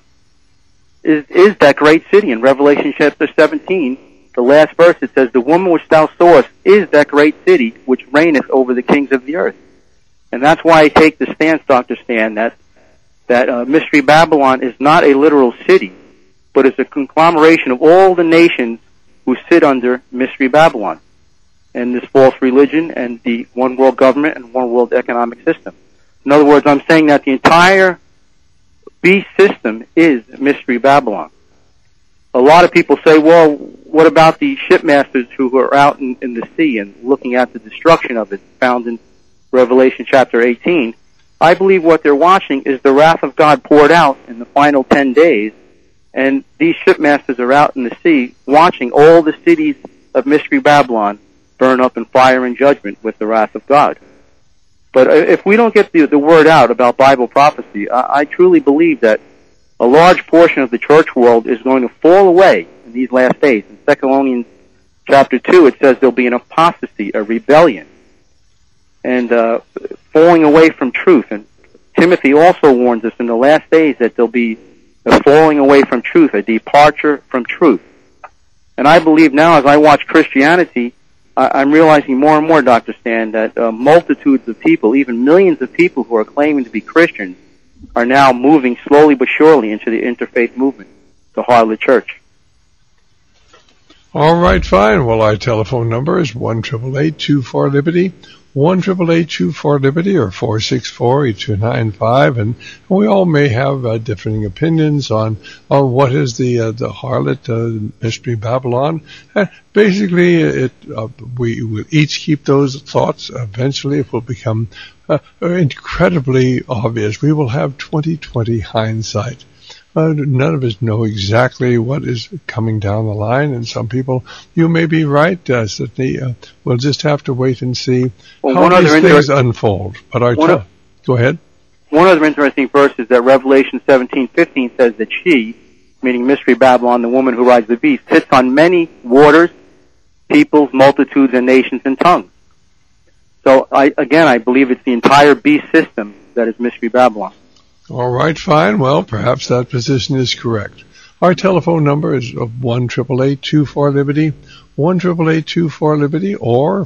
that great city. In Revelation chapter 17, the last verse, it says, "The woman which thou sawest is that great city which reigneth over the kings of the earth." And that's why I take the stance, Dr. Stan, that Mystery Babylon is not a literal city, but it's a conglomeration of all the nations who sit under Mystery Babylon and this false religion and the one world government and one world economic system. In other words, I'm saying that the entire beast system is Mystery Babylon. A lot of people say, well, what about the shipmasters who are out in the sea and looking at the destruction of it, found in Revelation chapter 18? I believe what they're watching is the wrath of God poured out in the final 10 days, and these shipmasters are out in the sea watching all the cities of Mystery Babylon burn up in fire and judgment with the wrath of God. But if we don't get the word out about Bible prophecy, I truly believe that a large portion of the church world is going to fall away in these last days. In 2 Thessalonians chapter 2, it says there'll be an apostasy, a rebellion, and falling away from truth. And Timothy also warns us in the last days that there'll be a falling away from truth, a departure from truth. And I believe now, as I watch Christianity, I'm realizing more and more, Dr. Stan, that multitudes of people, even millions of people who are claiming to be Christians, are now moving slowly but surely into the interfaith movement, the harlot church. All right, fine. Well, our telephone number is 1-888-24-LIBERTY, 1-888-24-LIBERTY, or 464-8295, and we all may have differing opinions on what is the harlot Mystery Babylon. Basically, we will each keep those thoughts. Eventually, it will become incredibly obvious. We will have 20/20 hindsight. None of us know exactly what is coming down the line, and some people, you may be right, Sidney. We'll just have to wait and see how these things unfold. But go ahead. One other interesting verse is that Revelation 17:15 says that she, meaning Mystery Babylon, the woman who rides the beast, sits on many waters, peoples, multitudes, and nations and tongues. So, I believe it's the entire beast system that is Mystery Babylon. All right, fine. Well, perhaps that position is correct. Our telephone number is 1-888-24-LIBERTY, 1-888-24-LIBERTY, or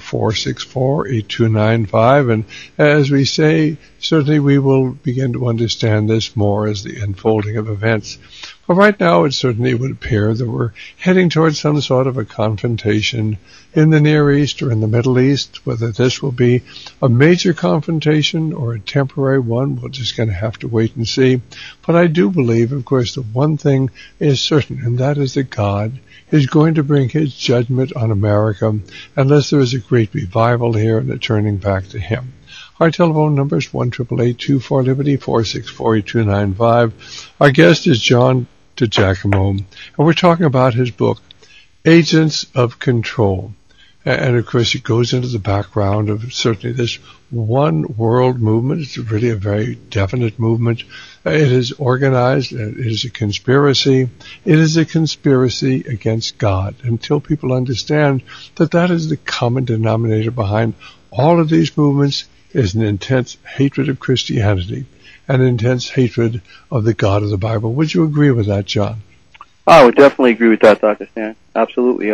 464-8295. And as we say, certainly we will begin to understand this more as the unfolding of events. But right now, it certainly would appear that we're heading towards some sort of a confrontation in the Near East or in the Middle East. Whether this will be a major confrontation or a temporary one, we're just going to have to wait and see. But I do believe, of course, that one thing is certain, and that is that God is going to bring his judgment on America unless there is a great revival here and a turning back to him. Our telephone number is 1-888-24-LIBERTY, 464-8295. Our guest is John DiGiacomo, and we're talking about his book, Agents of Control. And of course, it goes into the background of certainly this one world movement. It's really a very definite movement. It is organized. It is a conspiracy. It is a conspiracy against God. Until people understand that that is the common denominator behind all of these movements, is an intense hatred of Christianity, an intense hatred of the God of the Bible. Would you agree with that, John? I would definitely agree with that, Dr. Stan. Absolutely.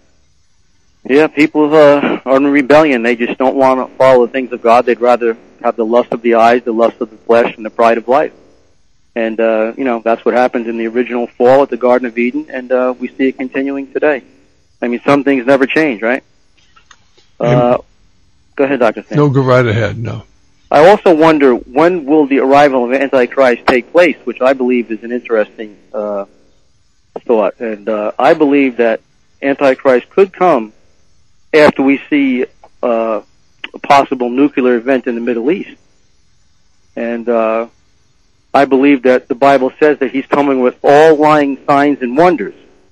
People are in rebellion. They just don't want to follow the things of God. They'd rather have the lust of the eyes, the lust of the flesh, and the pride of life. And, that's what happened in the original fall at the Garden of Eden, and we see it continuing today. I mean, some things never change, right? Go ahead, Dr. Stan. No, go right ahead. No. I also wonder, when will the arrival of Antichrist take place, which I believe is an interesting thought. And I believe that Antichrist could come after we see a possible nuclear event in the Middle East. And I believe that the Bible says that he's coming with all lying signs and wonders.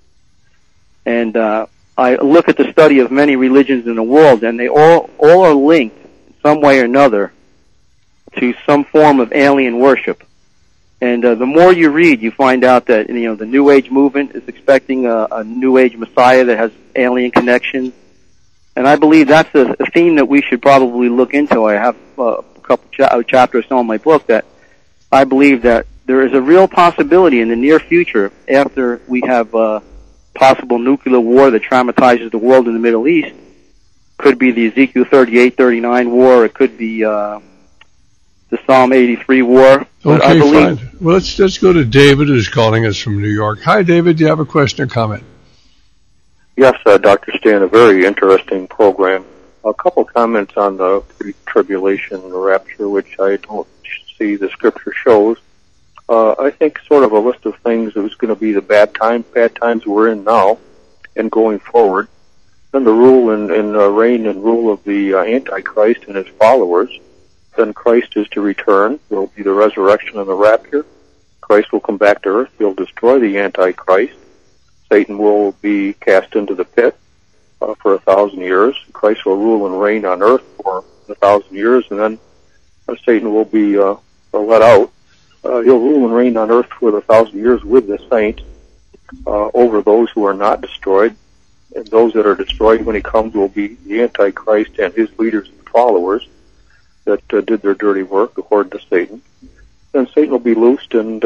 And I look at the study of many religions in the world, and they all are linked in some way or another to some form of alien worship. And the more you read, you find out that, you know, the New Age movement is expecting a New Age Messiah that has alien connections. And I believe that's a theme that we should probably look into. I have a couple chapters on my book that I believe that there is a real possibility in the near future, after we have possible nuclear war that traumatizes the world in the Middle East. Could be the Ezekiel 38-39 war. It could be the Psalm 83 war. Okay, fine. Well, let's go to David, who's calling us from New York. Hi, David. Do you have a question or comment? Yes, Dr. Stan, a very interesting program. A couple comments on the pre-tribulation rapture, which I don't see the scripture shows. I think sort of a list of things is going to be the bad times we're in now and going forward. Then the rule and reign and rule of the Antichrist and his followers. Then Christ is to return. There will be the resurrection and the rapture. Christ will come back to earth. He'll destroy the Antichrist. Satan will be cast into the pit for 1,000 years. Christ will rule and reign on earth for 1,000 years, and then Satan will be let out. He'll rule and reign on earth for 1,000 years with the saints over those who are not destroyed. And those that are destroyed when he comes will be the Antichrist and his leaders and followers that did their dirty work according to Satan. Then Satan will be loosed and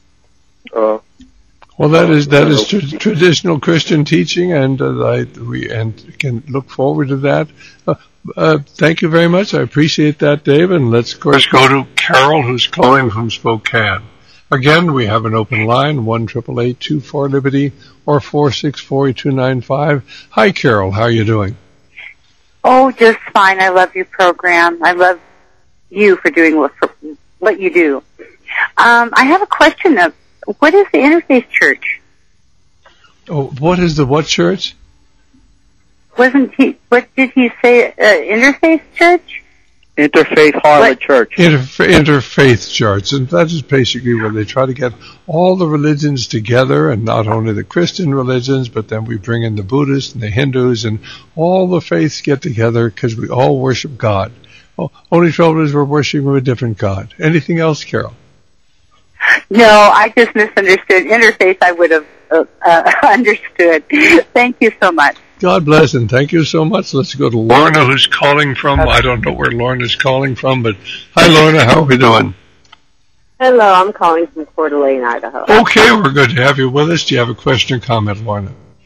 well, that is traditional Christian teaching, and we can look forward to that. Thank you very much. I appreciate that, Dave. And let's go to Carol, who's calling from Spokane. Again, we have an open line, 1-888-24-LIBERTY or 464-8295. Hi, Carol. How are you doing? Oh, just fine. I love your program. I love you for doing what you do. I have a question of, what is the Interfaith Church? Oh, what is the what church? What did he say? Interfaith Church? Interfaith Harlot Church. Interfaith Church. And that is basically where they try to get all the religions together, and not only the Christian religions, but then we bring in the Buddhists and the Hindus, and all the faiths get together because we all worship God. Oh, only trouble is we're worshiping a different God. Anything else, Carol? No, I just misunderstood. Interfaith I would have understood. Thank you so much. God bless, and thank you so much. Let's go to Lorna, who's calling from, I don't know where Lorna's calling from, but hi, Lorna, how are we doing? Hello, I'm calling from Coeur d'Alene, Idaho. Okay, we're good to have you with us. Do you have a question or comment, Lorna?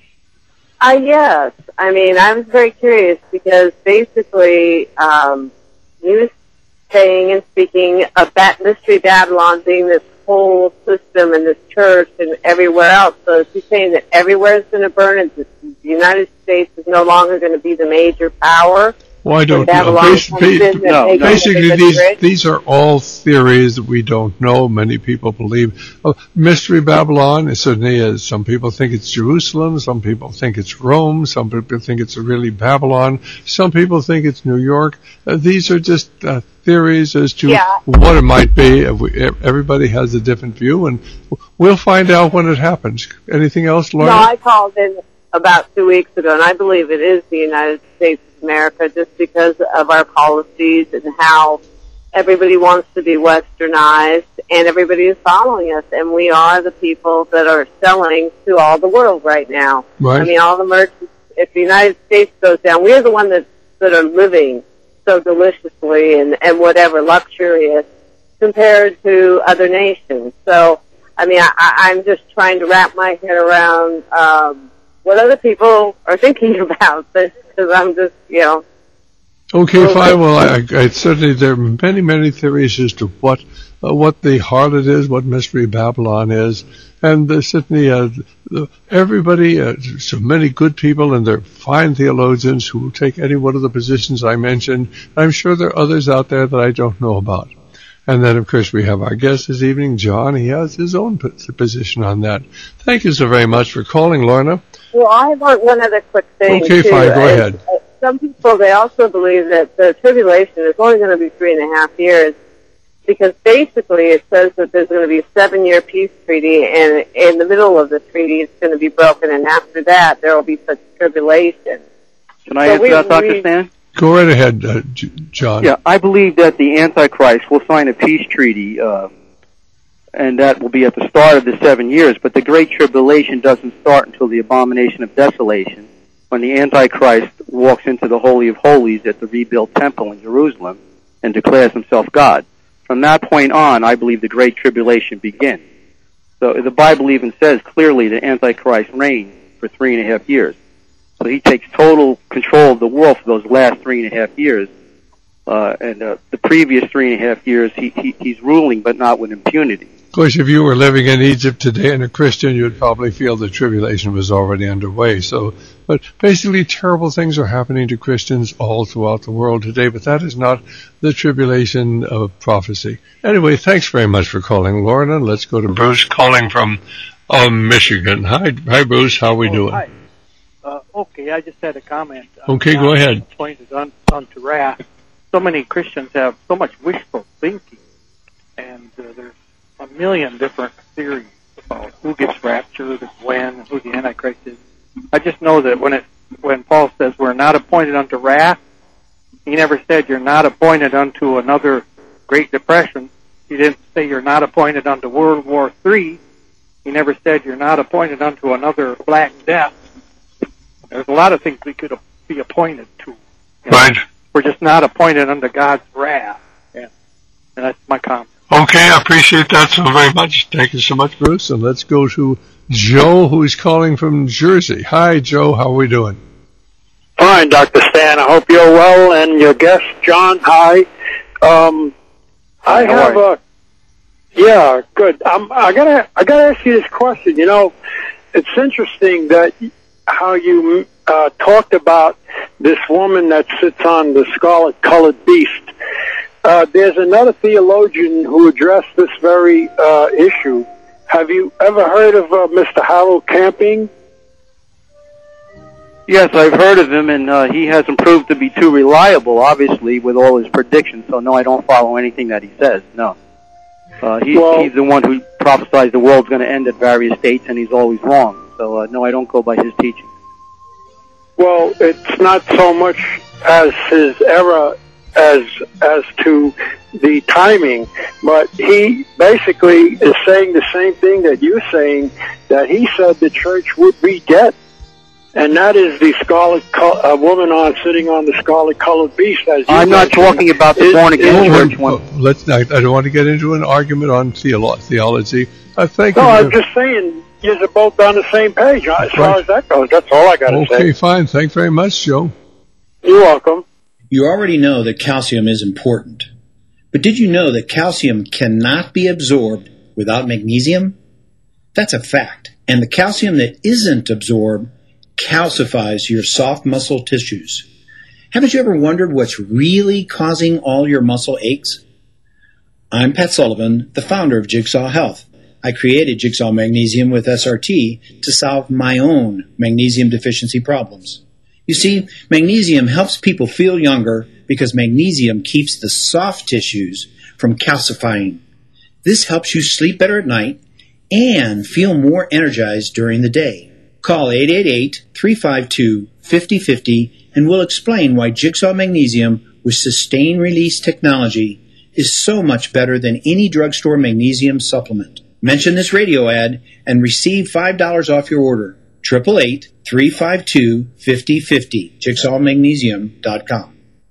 Yes. I mean, I was very curious because basically he was saying and speaking of that Mystery Babylon being this whole system and this church and everywhere else. So is he saying that everywhere is going to burn and the United States is no longer going to be the major power? Well, I don't know. Basically, these are all theories that we don't know. Many people believe. Mystery Babylon, it certainly is. Some people think it's Jerusalem. Some people think it's Rome. Some people think it's really Babylon. Some people think it's New York. These are just theories as to what it might be. Everybody has a different view, and we'll find out when it happens. Anything else, Laura? No, I called in about 2 weeks ago, and I believe it is the United States of America just because of our policies and how everybody wants to be westernized, and everybody is following us, and we are the people that are selling to all the world right now. Right. I mean, all the merchants, if the United States goes down, we're the ones that are living so deliciously and whatever, luxurious, compared to other nations. So, I mean, I'm just trying to wrap my head around what other people are thinking about this, because I'm just, Okay, fine. Well, I certainly there are many, many theories as to what the harlot is, what Mystery Babylon is, and certainly everybody, so many good people, and they're fine theologians who will take any one of the positions I mentioned. I'm sure there are others out there that I don't know about. And then, of course, we have our guest this evening, John. He has his own position on that. Thank you so very much for calling, Lorna. Well, I want one other quick thing, Okay, too. fine. Go ahead. Some people, they also believe that the tribulation is only going to be 3.5 years, because basically it says that there's going to be a 7-year peace treaty, and in the middle of the treaty it's going to be broken, and after that there will be such tribulation. Can I answer that, Dr. Stan? Go right ahead, John. Yeah, I believe that the Antichrist will sign a peace treaty, and that will be at the start of the 7 years, but the Great Tribulation doesn't start until the Abomination of Desolation, when the Antichrist walks into the Holy of Holies at the rebuilt temple in Jerusalem and declares himself God. From that point on, I believe the Great Tribulation begins. So the Bible even says clearly that Antichrist reigns for 3.5 years. So he takes total control of the world for those last 3.5 years. And the previous 3.5 years, he's ruling, but not with impunity. Of course, if you were living in Egypt today and a Christian, you'd probably feel the tribulation was already underway. But basically, terrible things are happening to Christians all throughout the world today, but that is not the tribulation of prophecy. Anyway, thanks very much for calling, Lorna. Let's go to Bruce calling from Michigan. Hi, Bruce. How are we doing? Hi. Okay, I just had a comment. Okay, go ahead. Pointed onto wrath. So many Christians have so much wishful thinking, and there's a million different theories about who gets raptured and when, and who the Antichrist is. I just know that when Paul says we're not appointed unto wrath, he never said you're not appointed unto another Great Depression. He didn't say you're not appointed unto World War III. He never said you're not appointed unto another Black Death. There's a lot of things we could be appointed to. Right. We're just not appointed unto God's wrath. And that's my comment. Okay, I appreciate that so very much. Thank you so much, Bruce. And let's go to Joe, who's calling from Jersey. Hi, Joe. How are we doing? Fine, Dr. Stan. I hope you're well. And your guest, John, hi. I have a... Yeah, good. I gotta ask you this question. You know, it's interesting that how you talked about this woman that sits on the scarlet-colored beast. There's another theologian who addressed this very issue. Have you ever heard of Mr. Harold Camping? Yes, I've heard of him, and he hasn't proved to be too reliable, obviously, with all his predictions. So, no, I don't follow anything that he says, no. He's the one who prophesies the world's going to end at various dates, and he's always wrong. So, no, I don't go by his teaching. Well, it's not so much as his error as to the timing, but he basically is saying the same thing that you're saying, that he said the church would be dead. And that is the woman sitting on the scarlet-colored beast. As I'm not talking about the born-again church one. I don't want to get into an argument on theology. Thank you. No, I'm just saying, you're both on the same page as far as that goes. That's all I got to say. Okay, fine. Thanks very much, Joe. You're welcome. You already know that calcium is important. But did you know that calcium cannot be absorbed without magnesium? That's a fact. And the calcium that isn't absorbed calcifies your soft muscle tissues. Haven't you ever wondered what's really causing all your muscle aches? I'm Pat Sullivan, the founder of Jigsaw Health. I created Jigsaw Magnesium with SRT to solve my own magnesium deficiency problems. You see, magnesium helps people feel younger because magnesium keeps the soft tissues from calcifying. This helps you sleep better at night and feel more energized during the day. Call 888-352-5050 and we'll explain why Jigsaw Magnesium with sustained release technology is so much better than any drugstore magnesium supplement. Mention this radio ad and receive $5 off your order. 888-352-5050. JigsawMagnesium.com.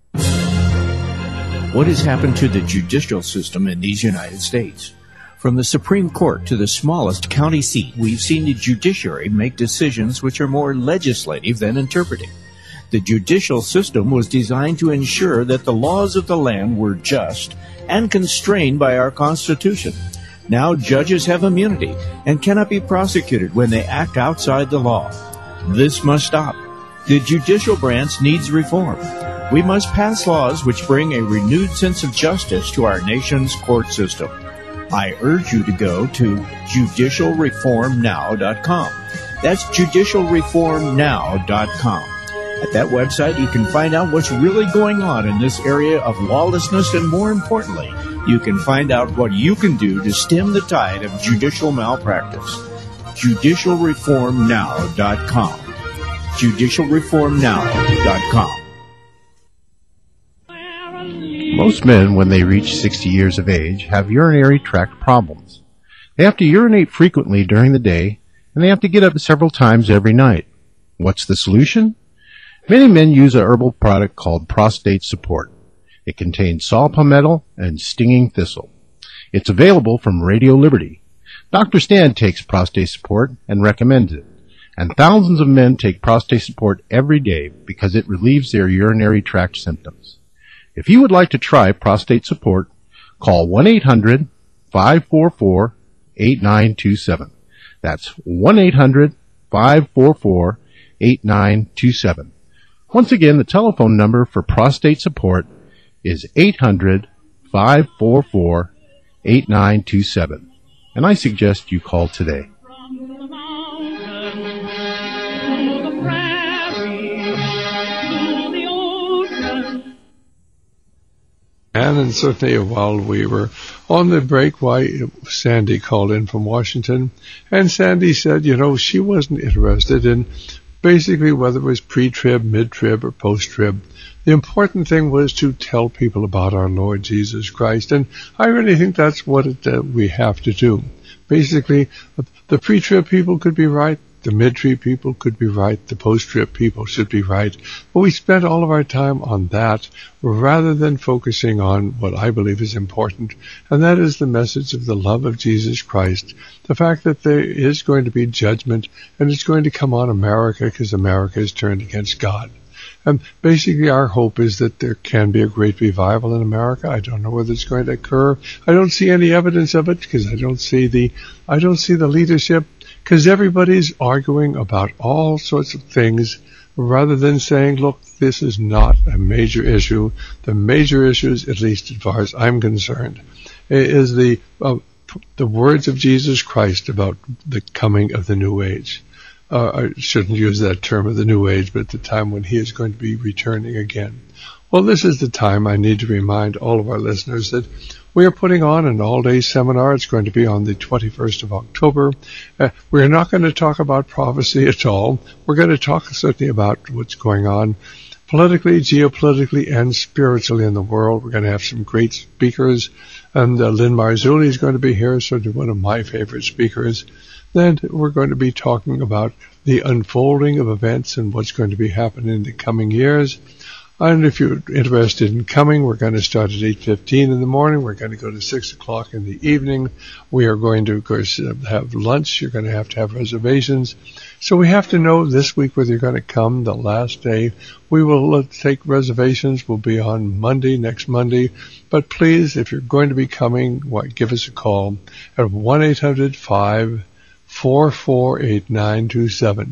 What has happened to the judicial system in these United States? From the Supreme Court to the smallest county seat, we've seen the judiciary make decisions which are more legislative than interpretive. The judicial system was designed to ensure that the laws of the land were just and constrained by our Constitution. Now judges have immunity and cannot be prosecuted when they act outside the law. This must stop. The judicial branch needs reform. We must pass laws which bring a renewed sense of justice to our nation's court system. I urge you to go to judicialreformnow.com. That's judicialreformnow.com. At that website, you can find out what's really going on in this area of lawlessness, and more importantly, you can find out what you can do to stem the tide of judicial malpractice. judicialreformnow.com. judicialreformnow.com. Most men, when they reach 60 years of age, have urinary tract problems. They have to urinate frequently during the day, and they have to get up several times every night. What's the solution? Many men use a herbal product called Prostate Support. It contains saw palmetto and stinging thistle. It's available from Radio Liberty. Dr. Stan takes Prostate Support and recommends it. And thousands of men take Prostate Support every day because it relieves their urinary tract symptoms. If you would like to try Prostate Support, call 1-800-544-8927. That's 1-800-544-8927. Once again, the telephone number for Prostate Support is 800-544-8927. And I suggest you call today. And certainly while we were on the break, Sandy called in from Washington, and Sandy said, she wasn't interested in basically whether it was pre-trib, mid-trib, or post-trib. The important thing was to tell people about our Lord Jesus Christ, and I really think that's what we have to do. Basically, the pre-trib people could be right, the mid-trib people could be right, the post-trib people should be right, but we spent all of our time on that rather than focusing on what I believe is important, and that is the message of the love of Jesus Christ, the fact that there is going to be judgment, and it's going to come on America because America is turned against God. And basically our hope is that there can be a great revival in America. I don't know whether it's going to occur. I don't see any evidence of it because I don't see the leadership, because everybody's arguing about all sorts of things rather than saying, look, this is not a major issue. The major issues, at least as far as I'm concerned, is the words of Jesus Christ about the coming of the new age. I shouldn't use that term of the new age, but the time when he is going to be returning again. Well, this is the time I need to remind all of our listeners that we are putting on an all-day seminar. It's going to be on the 21st of October. We're not going to talk about prophecy at all. We're going to talk certainly about what's going on politically, geopolitically, and spiritually in the world. We're going to have some great speakers, and Lynn Marzulli is going to be here, certainly one of my favorite speakers. Then we're going to be talking about the unfolding of events and what's going to be happening in the coming years. And if you're interested in coming, we're going to start at 8:15 in the morning. We're going to go to 6 o'clock in the evening. We are going to, of course, have lunch. You're going to have reservations. So we have to know this week whether you're going to come the last day. We will take reservations. We'll be on Monday, next Monday. But please, if you're going to be coming, give us a call at 1-800-544-8927.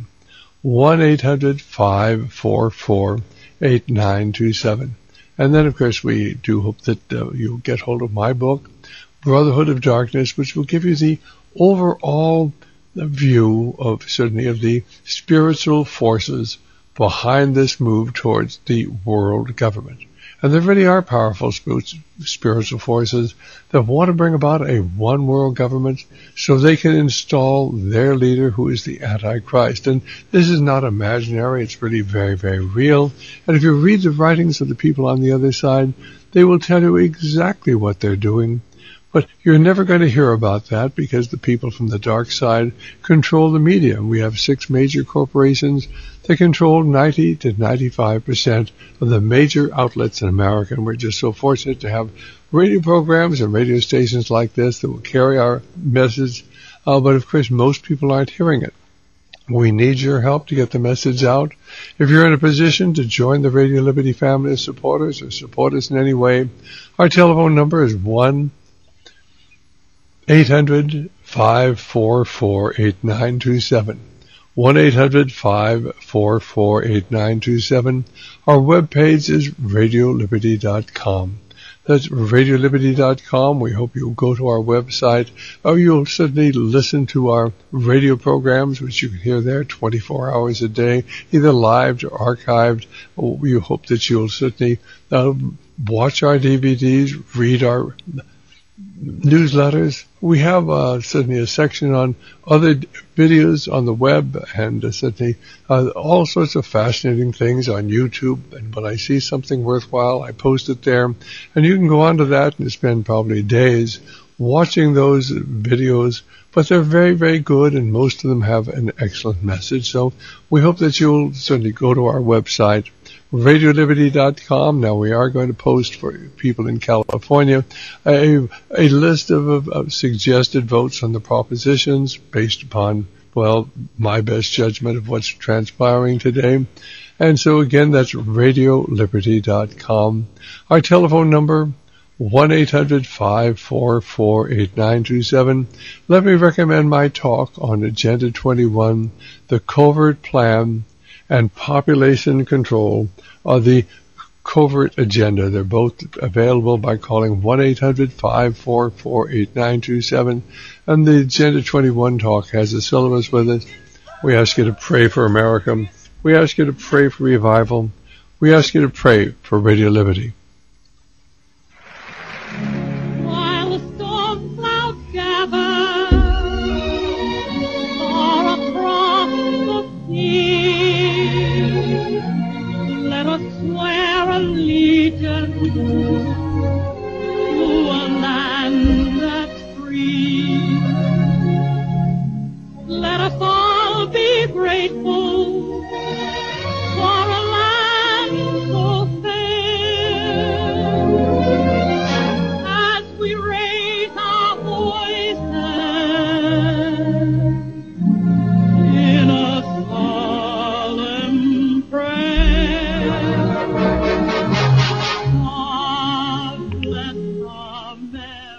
1-800-544-8927. And then, of course, we do hope that you'll get hold of my book, Brotherhood of Darkness, which will give you the overall view of certainly of the spiritual forces behind this move towards the world government. And there really are powerful spiritual forces that want to bring about a one world government so they can install their leader, who is the Antichrist. And this is not imaginary. It's really very, very real. And if you read the writings of the people on the other side, they will tell you exactly what they're doing. But you're never going to hear about that because the people from the dark side control the media. We have 6 major corporations that control 90 to 95% of the major outlets in America. And we're just so fortunate to have radio programs and radio stations like this that will carry our message. But of course, most people aren't hearing it. We need your help to get the message out. If you're in a position to join the Radio Liberty family of supporters or support us in any way, our telephone number is 1-800-544-8927. 1-800-544-8927. Our webpage is radioliberty.com. That's radioliberty.com. We hope you'll go to our website, or you'll certainly listen to our radio programs, which you can hear there 24 hours a day, either live or archived. We hope that you'll certainly watch our DVDs, read our newsletters. We have certainly a section on other videos on the web, and certainly all sorts of fascinating things on YouTube. And when I see something worthwhile, I post it there. And you can go onto that and spend probably days watching those videos. But they're very, very good, and most of them have an excellent message. So we hope that you'll certainly go to our website, radioliberty.com. Now, we are going to post for people in California a list of suggested votes on the propositions based upon, well, my best judgment of what's transpiring today. And so, again, that's radioliberty.com. Our telephone number, 1-800-544-8927. Let me recommend my talk on Agenda 21, the Covert Plan and Population Control, or the Covert Agenda. They're both available by calling 1-800-544-8927. And the Agenda 21 talk has a syllabus with it. We ask you to pray for America. We ask you to pray for revival. We ask you to pray for Radio Liberty. While the storm clouds gather far across the sea, let us swear allegiance to a land that's free. Let us all be grateful for a land so fair, as we raise our voices in a solemn prayer. God bless America.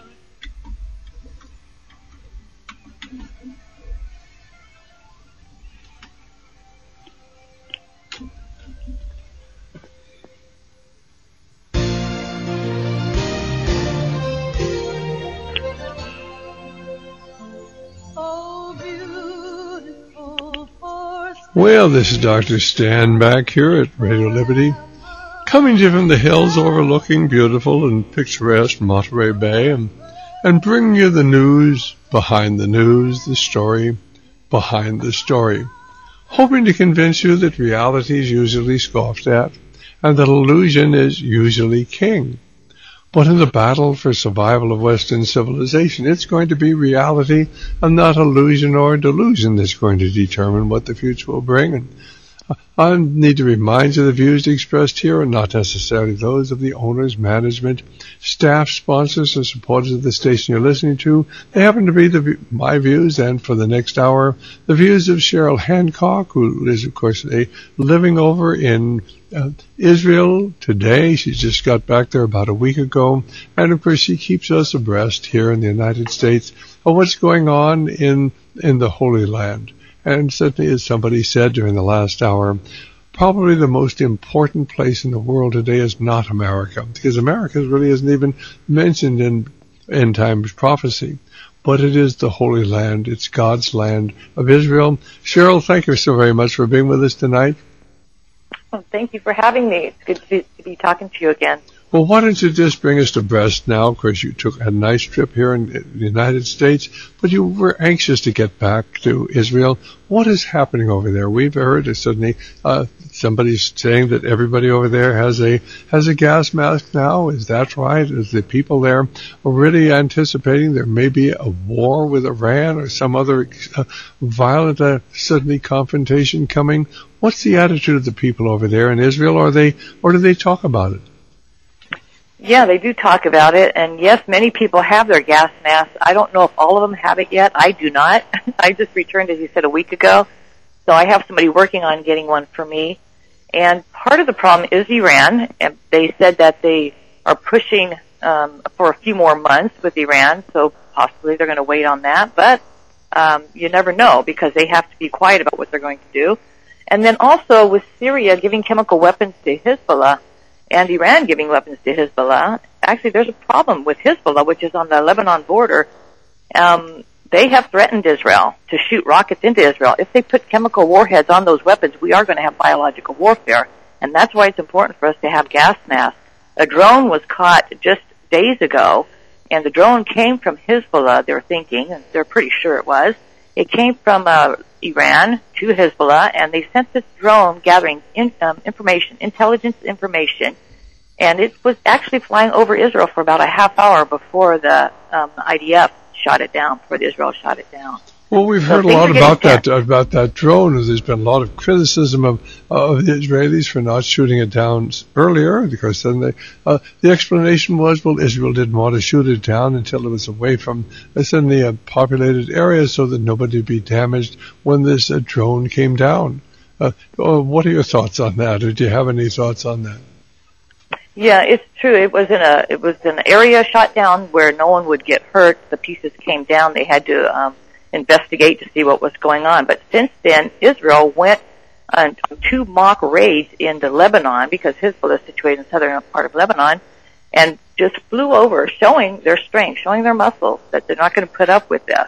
Well, this is Dr. Stan back here at Radio Liberty, coming to you from the hills overlooking beautiful and picturesque Monterey Bay, and bringing you the news behind the news, the story behind the story, hoping to convince you that reality is usually scoffed at and that illusion is usually king. But in the battle for survival of Western civilization, it's going to be reality and not illusion or delusion that's going to determine what the future will bring. And I need to remind you the views expressed here are not necessarily those of the owners, management, staff, sponsors, or supporters of the station you're listening to. They happen to be my views, and for the next hour, the views of Cheryl Hancock, who is, of course, living over in Israel today. She just got back there about a week ago, and of course she keeps us abreast here in the United States of what's going on in the Holy Land. And certainly, as somebody said during the last hour, probably the most important place in the world today is not America, because America really isn't even mentioned in end times prophecy. But it is the Holy Land. It's God's land of Israel. Cheryl, thank you so very much for being with us tonight. Well, thank you for having me. It's good to be talking to you again. Well, why don't you just bring us to Brest now? Of course, you took a nice trip here in the United States, but you were anxious to get back to Israel. What is happening over there? We've heard suddenly somebody's saying that everybody over there has a gas mask now. Is that right? Is the people there already anticipating there may be a war with Iran or some other violent suddenly confrontation coming? What's the attitude of the people over there in Israel? Or do they talk about it? Yeah, they do talk about it, and yes, many people have their gas masks. I don't know if all of them have it yet. I do not. I just returned, as you said, a week ago, So I have somebody working on getting one for me. And part of the problem is Iran. And they said that they are pushing for a few more months with Iran, so possibly they're going to wait on that. But you never know, because they have to be quiet about what they're going to do. And then also with Syria giving chemical weapons to Hezbollah and Iran giving weapons to Hezbollah, actually there's a problem with Hezbollah, which is on the Lebanon border. They have threatened Israel to shoot rockets into Israel. If they put chemical warheads on those weapons, we are going to have biological warfare. And that's why it's important for us to have gas masks. A drone was caught just days ago, and the drone came from Hezbollah, they're thinking, and they're pretty sure it was. It came from Iran to Hezbollah, and they sent this drone gathering information, intelligence information, and it was actually flying over Israel for about a half hour before the IDF shot it down, before Israel shot it down. Well, we've heard a lot about that drone. There's been a lot of criticism of the Israelis for not shooting it down earlier, because then the explanation was, well, Israel didn't want to shoot it down until it was away from the populated areas, so that nobody would be damaged when this drone came down. What are your thoughts on that, or do you have any thoughts on that? Yeah, it's true. It was an area shot down where no one would get hurt. The pieces came down. They had to investigate to see what was going on. But since then, Israel went on 2 mock raids into Lebanon, because Hezbollah is situated in the southern part of Lebanon, and just flew over, showing their strength, showing their muscle, that they're not going to put up with this.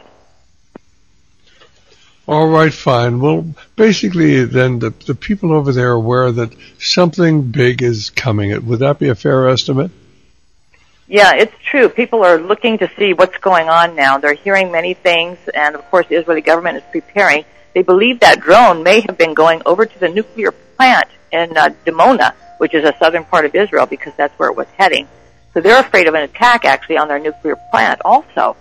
All right, fine. Well, basically, then the people over there are aware that something big is coming. Would that be a fair estimate? Yeah, it's true. People are looking to see what's going on now. They're hearing many things, and of course the Israeli government is preparing. They believe that drone may have been going over to the nuclear plant in Dimona, which is a southern part of Israel, because that's where it was heading. So they're afraid of an attack, actually, on their nuclear plant also.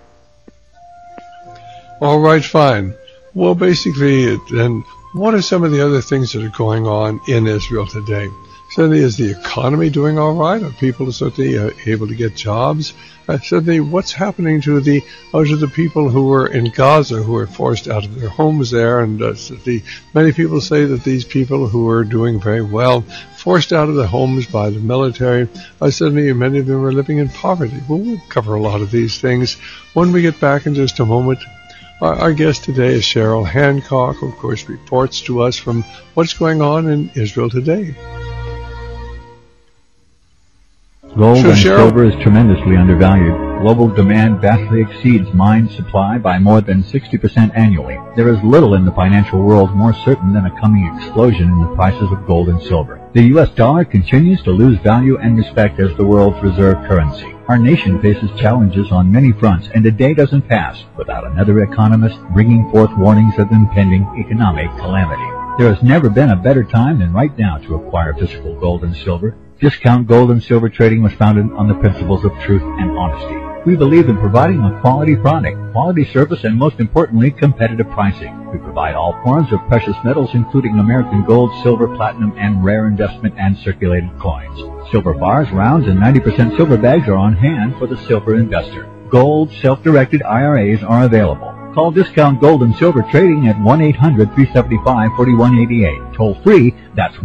All right, fine. Well, basically, then, what are some of the other things that are going on in Israel today? Certainly, is the economy doing all right? Are people certainly able to get jobs? Certainly, what's happening to the people who were in Gaza, who were forced out of their homes there? And many people say that these people who are doing very well, forced out of their homes by the military, certainly many of them are living in poverty. Well, we'll cover a lot of these things when we get back in just a moment. Our guest today is Cheryl Hancock, who, of course, reports to us from what's going on in Israel today. Gold and silver is tremendously undervalued. Global demand vastly exceeds mine supply by more than 60% annually. There is little in the financial world more certain than a coming explosion in the prices of gold and silver. The U.S. dollar continues to lose value and respect as the world's reserve currency. Our nation faces challenges on many fronts, and a day doesn't pass without another economist bringing forth warnings of impending economic calamity. There has never been a better time than right now to acquire physical gold and silver. Discount Gold and Silver Trading was founded on the principles of truth and honesty. We believe in providing a quality product, quality service, and most importantly, competitive pricing. We provide all forms of precious metals, including American gold, silver, platinum, and rare investment and circulated coins. Silver bars, rounds, and 90% silver bags are on hand for the silver investor. Gold self-directed IRAs are available. Call Discount Gold and Silver Trading at 1-800-375-4188. Toll free, that's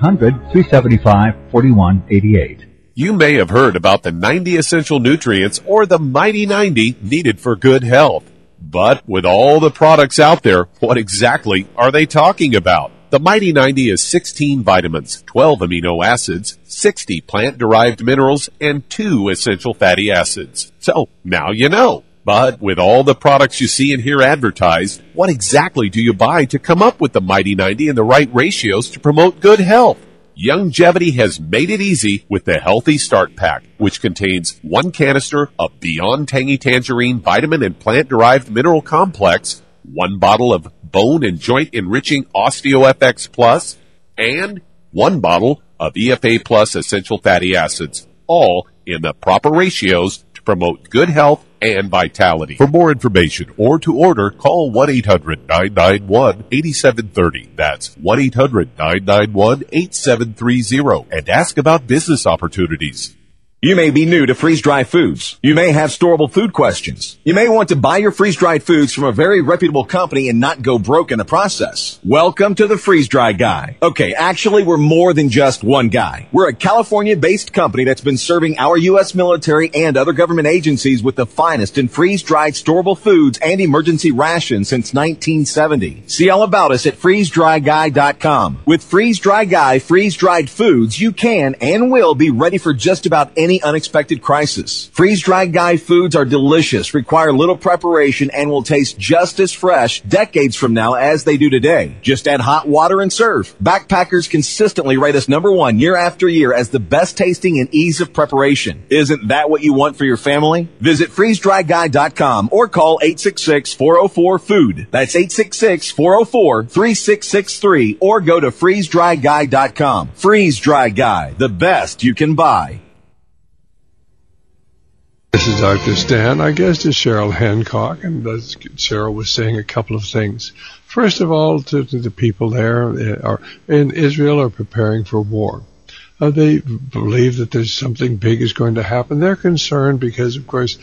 1-800-375-4188. You may have heard about the 90 essential nutrients, or the Mighty 90, needed for good health. But with all the products out there, what exactly are they talking about? The Mighty 90 is 16 vitamins, 12 amino acids, 60 plant-derived minerals, and 2 essential fatty acids. So, now you know. But with all the products you see and hear advertised, what exactly do you buy to come up with the Mighty 90 and the right ratios to promote good health? Youngevity has made it easy with the Healthy Start Pack, which contains 1 canister of Beyond Tangy Tangerine Vitamin and Plant-Derived Mineral Complex, 1 bottle of Bone and Joint Enriching OsteoFX Plus, and 1 bottle of EFA Plus Essential Fatty Acids, all in the proper ratios to promote good health and vitality. For more information or to order, call 1-800-991-8730. That's 1-800-991-8730 and ask about business opportunities. You may be new to freeze-dried foods. You may have storable food questions. You may want to buy your freeze-dried foods from a very reputable company and not go broke in the process. Welcome to the Freeze-Dry Guy. Okay, actually, we're more than just one guy. We're a California-based company that's been serving our U.S. military and other government agencies with the finest in freeze-dried storable foods and emergency rations since 1970. See all about us at freezedryguy.com. With Freeze-Dry Guy freeze-dried foods, you can and will be ready for just about any unexpected crisis. Freeze-Dry Guy foods are delicious, require little preparation, and will taste just as fresh decades from now as they do today. Just add hot water and serve. Backpackers consistently rate us number one year after year as the best tasting and ease of preparation. Isn't that what you want for your family? Visit freezedryguy.com or call 866-404-FOOD. That's 866-404-3663 or go to freezedryguy.com. Freeze-Dry Guy, the best you can buy. This is Dr. Stan. Our guest is Cheryl Hancock, and as Cheryl was saying a couple of things. First of all, to the people there in Israel are preparing for war. They believe that there's something big is going to happen. They're concerned because, of course,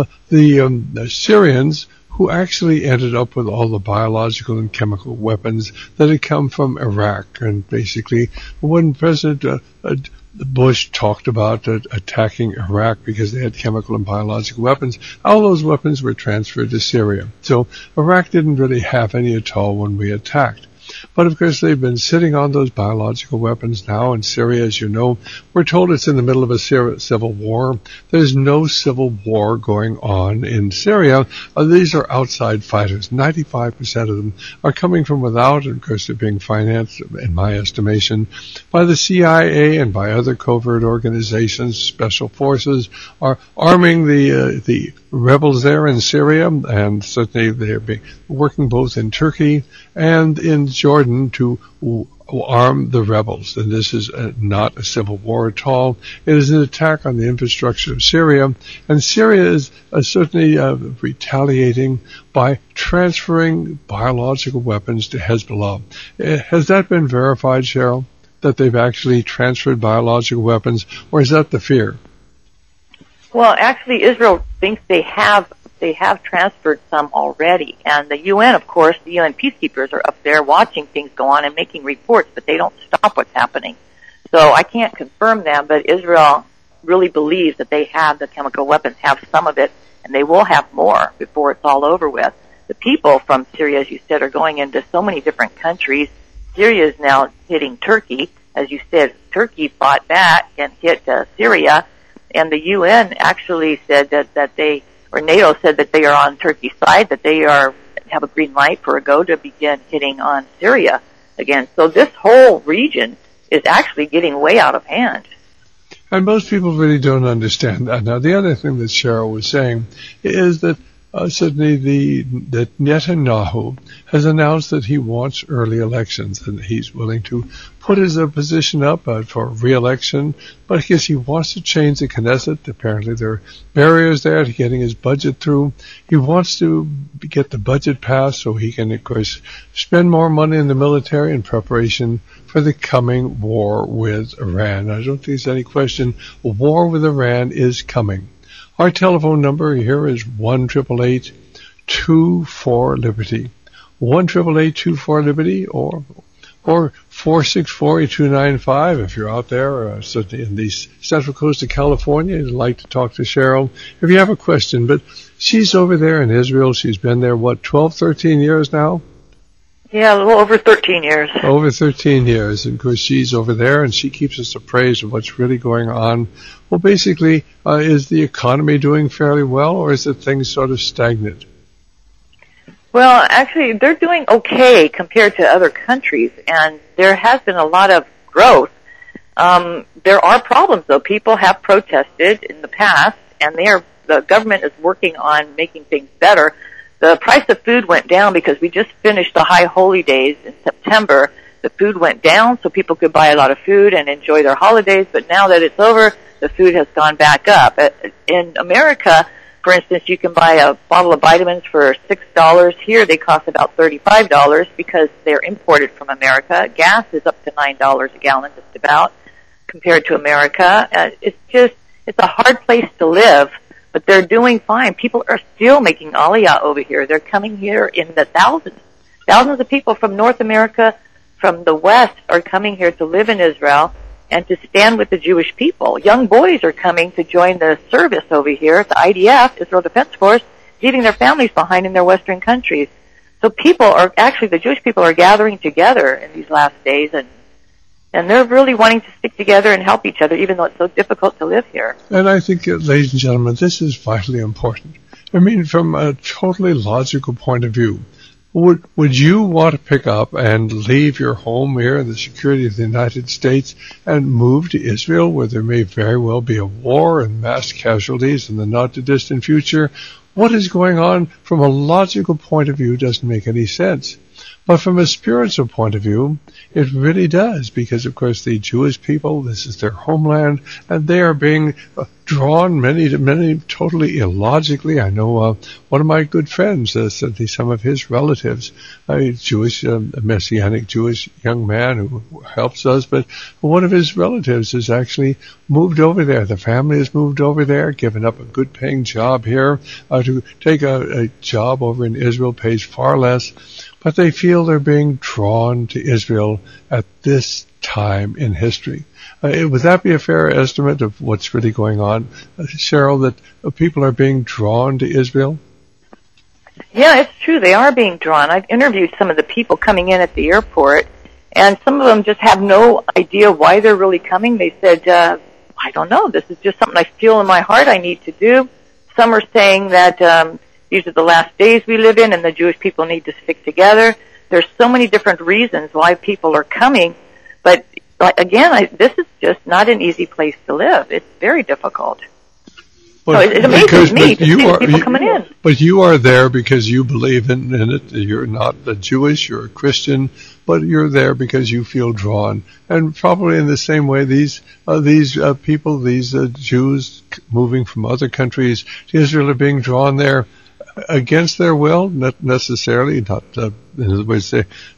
the Syrians, who actually ended up with all the biological and chemical weapons that had come from Iraq. And basically, when President Bush talked about attacking Iraq because they had chemical and biological weapons, all those weapons were transferred to Syria. So Iraq didn't really have any at all when we attacked. But, of course, they've been sitting on those biological weapons now in Syria. As you know, we're told it's in the middle of a civil war. There's no civil war going on in Syria. These are outside fighters. 95% of them are coming from without, and, of course, they're being financed, in my estimation, by the CIA and by other covert organizations. Special forces are arming the rebels there in Syria, and certainly they're working both in Turkey and in Jordan to arm the rebels. And this is not a civil war at all. It is an attack on the infrastructure of Syria, and Syria is certainly retaliating by transferring biological weapons to Hezbollah. Has that been verified, Cheryl, that they've actually transferred biological weapons, or is that the fear? Well, actually, Israel thinks they have transferred some already. And the UN, of course, the UN peacekeepers are up there watching things go on and making reports, but they don't stop what's happening. So I can't confirm that, but Israel really believes that they have the chemical weapons, have some of it, and they will have more before it's all over with. The people from Syria, as you said, are going into so many different countries. Syria is now hitting Turkey. As you said, Turkey fought back and hit Syria. And the UN actually said that they, or NATO said that they are on Turkey's side, that they have a green light for a go to begin hitting on Syria again. So this whole region is actually getting way out of hand. And most people really don't understand that. Now, the other thing that Cheryl was saying is that certainly that Netanyahu has announced that he wants early elections and he's willing to put his position up for re-election, but I guess he wants to change the Knesset. Apparently there are barriers there to getting his budget through. He wants to get the budget passed so he can, of course, spend more money in the military in preparation for the coming war with Iran. I don't think there's any question a war with Iran is coming. Our telephone number here is 1-888-24-LIBERTY. 1-888-24-LIBERTY or 464-8295 if you're out there in the central coast of California and you'd like to talk to Cheryl if you have a question. But she's over there in Israel. She's been there, 12, 13 years now? Yeah, a little over 13 years. Over 13 years. And of course, she's over there and she keeps us appraised of what's really going on. Well, basically, is the economy doing fairly well, or is it things sort of stagnant? Well, actually, they're doing okay compared to other countries, and there has been a lot of growth. There are problems, though. People have protested in the past, and the government is working on making things better. The price of food went down because we just finished the high holy days in September. The food went down so people could buy a lot of food and enjoy their holidays, but now that it's over, the food has gone back up. In America, for instance, you can buy a bottle of vitamins for $6. Here they cost about $35 because they're imported from America. Gas is up to $9 a gallon just about compared to America. It's a hard place to live, but they're doing fine. People are still making Aliyah over here. They're coming here in the thousands. Thousands of people from North America, from the West, are coming here to live in Israel and to stand with the Jewish people. Young boys are coming to join the service over here at the IDF, Israel Defense Force, leaving their families behind in their Western countries. So people are, actually the Jewish people are gathering together in these last days, and they're really wanting to stick together and help each other, even though it's so difficult to live here. And I think, ladies and gentlemen, this is vitally important. I mean, from a totally logical point of view, would you want to pick up and leave your home here in the security of the United States and move to Israel, where there may very well be a war and mass casualties in the not-too-distant future? What is going on from a logical point of view doesn't make any sense. But from a spiritual point of view, it really does, because, of course, the Jewish people, this is their homeland, and they are being drawn many totally illogically. I know one of my good friends said some of his relatives, a Jewish, Messianic Jewish young man who helps us, but one of his relatives has actually moved over there. The family has moved over there, given up a good-paying job here to take a job over in Israel, pays far less. But they feel they're being drawn to Israel at this time in history. Would that be a fair estimate of what's really going on, Cheryl, that people are being drawn to Israel? Yeah, it's true. They are being drawn. I've interviewed some of the people coming in at the airport, and some of them just have no idea why they're really coming. They said, I don't know. This is just something I feel in my heart I need to do. Some are saying that these are the last days we live in, and the Jewish people need to stick together. There's so many different reasons why people are coming, but again, this is just not an easy place to live. It's very difficult. Well, so it amazes me to see people coming in. But you are there because you believe in it. You're not a Jewish, you're a Christian, but you're there because you feel drawn. And probably in the same way, these people, these Jews moving from other countries to Israel are being drawn there against their will, not necessarily, in other words,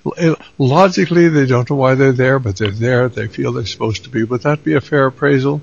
logically they don't know why they're there, but they're there, they feel they're supposed to be. Would that be a fair appraisal?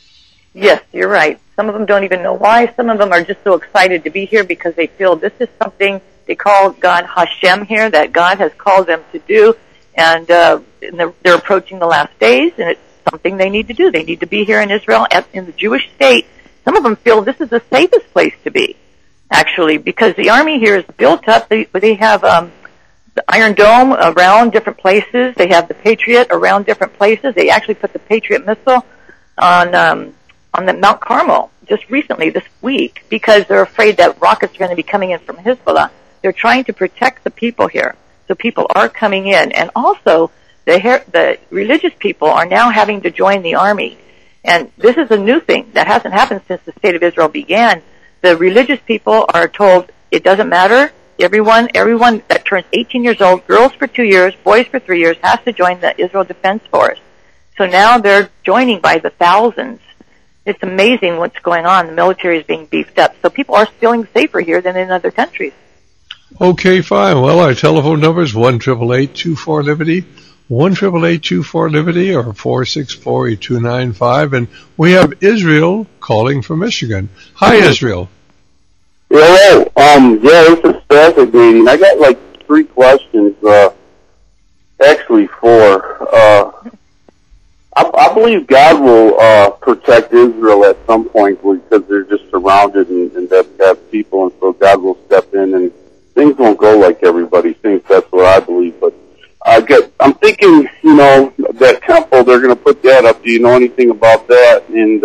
Yes, you're right. Some of them don't even know why. Some of them are just so excited to be here because they feel this is something they call God Hashem here, that God has called them to do, and they're approaching the last days, and it's something they need to do. They need to be here in Israel, in the Jewish state. Some of them feel this is the safest place to be, actually, because the army here is built up. They have the Iron Dome around different places. They have the Patriot around different places. They actually put the Patriot missile on the Mount Carmel just recently this week because they're afraid that rockets are going to be coming in from Hezbollah. They're trying to protect the people here, so people are coming in, and also the religious people are now having to join the army. And this is a new thing that hasn't happened since the State of Israel began. The religious people are told it doesn't matter. Everyone that turns 18 years old, girls for 2 years, boys for 3 years, has to join the Israel Defense Force. So now they're joining by the thousands. It's amazing what's going on. The military is being beefed up. So people are feeling safer here than in other countries. Okay, fine. Well, our telephone number is 1-888-24-LIBERTY, 1-888-24-LIBERTY, or 464-8295. And we have Israel calling from Michigan. Hi, Israel. Hello. This is fascinating. I got like 3 questions. Actually 4. I believe God will protect Israel at some point because they're just surrounded and they have people, and so God will step in and things won't go like everybody thinks. That's what I believe. But I'm thinking, that temple, they're going to put that up. Do you know anything about that? And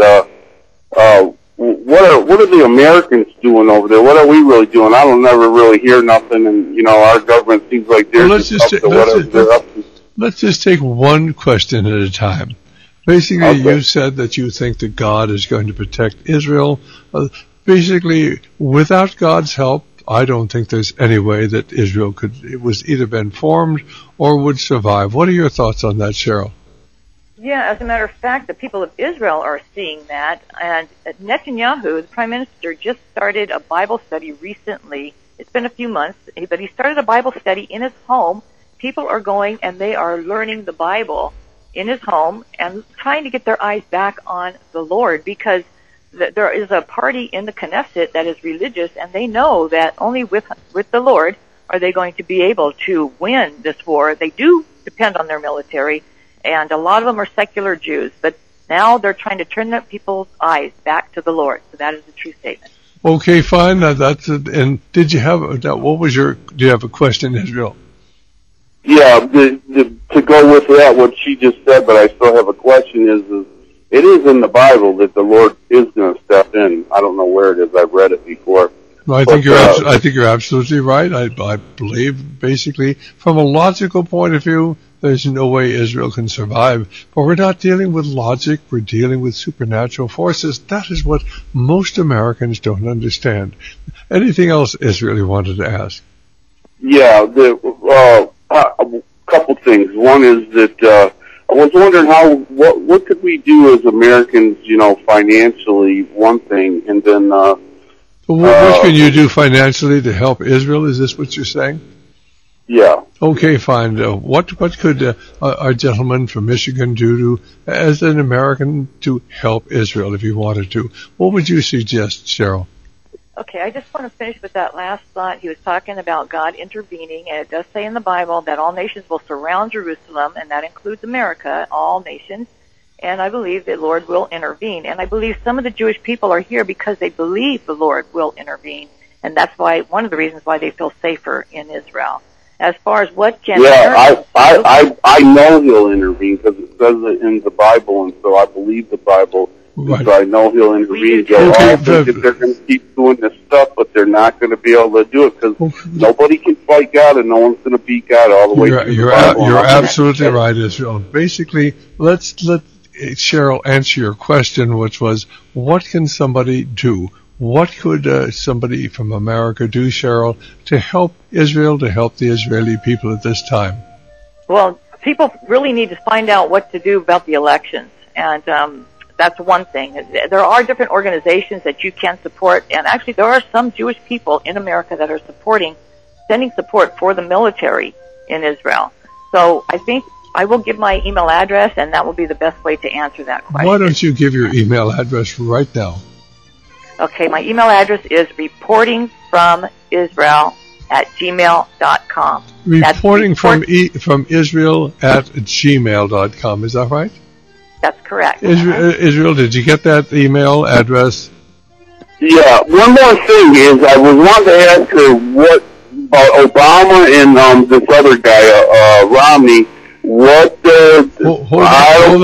what are the Americans doing over there? What are we really doing? I don't never really hear nothing, and our government seems like they're up to whatever they're up to. Let's just take one question at a time. Basically, okay. You said that you think that God is going to protect Israel. Basically, without God's help, I don't think there's any way that Israel it was either been formed or would survive. What are your thoughts on that, Cheryl? Yeah, as a matter of fact, the people of Israel are seeing that. And Netanyahu, the prime minister, just started a Bible study recently. It's been a few months, but he started a Bible study in his home. People are going and they are learning the Bible in his home and trying to get their eyes back on the Lord, because there is a party in the Knesset that is religious, and they know that only with the Lord are they going to be able to win this war. They do depend on their military, and a lot of them are secular Jews, but now they're trying to turn the people's eyes back to the Lord. So that is a true statement. Okay, fine. That's it. And did you have do you have a question, Israel? Yeah, to go with that, what she just said, but I still have a question, is it is in the Bible that the Lord is going to step in. I don't know where it is. I've read it before. No, I think you're absolutely right. I believe, basically, from a logical point of view, there's no way Israel can survive. But we're not dealing with logic. We're dealing with supernatural forces. That is what most Americans don't understand. Anything else, Israel, you wanted to ask? Yeah, a couple things. One is that I was wondering what could we do as Americans, financially, one thing, and then what can you do financially to help Israel? Is this what you're saying? Yeah. Okay, fine. What could our gentleman from Michigan do as an American to help Israel if he wanted to? What would you suggest, Cheryl? Okay, I just want to finish with that last thought. He was talking about God intervening, and it does say in the Bible that all nations will surround Jerusalem, and that includes America, all nations. And I believe the Lord will intervene. And I believe some of the Jewish people are here because they believe the Lord will intervene. And that's why one of the reasons why they feel safer in Israel. As far as what can... Yeah, I know he'll intervene because it says it in the Bible, and so I believe the Bible. Right. So I know he'll intervene. They're going to keep doing this stuff, but they're not going to be able to do it because nobody can fight God, and no one's going to beat God all the way through the Bible. You're absolutely right, Israel. Basically, let Cheryl answer your question, which was, what can somebody do? What could somebody from America do, Cheryl, to help Israel, to help the Israeli people at this time? Well, people really need to find out what to do about the elections, and that's one thing. There are different organizations that you can support, and actually there are some Jewish people in America that are sending support for the military in Israel. So I think I will give my email address, and that will be the best way to answer that question. Why don't you give your email address right now? Okay, my email address is reportingfromisrael@gmail.com. Reporting from Israel at gmail.com. Is that right? That's correct. Israel, did you get that email address? Yeah. One more thing is I was wanting to ask her what about Obama and this other guy, Romney. What? Hold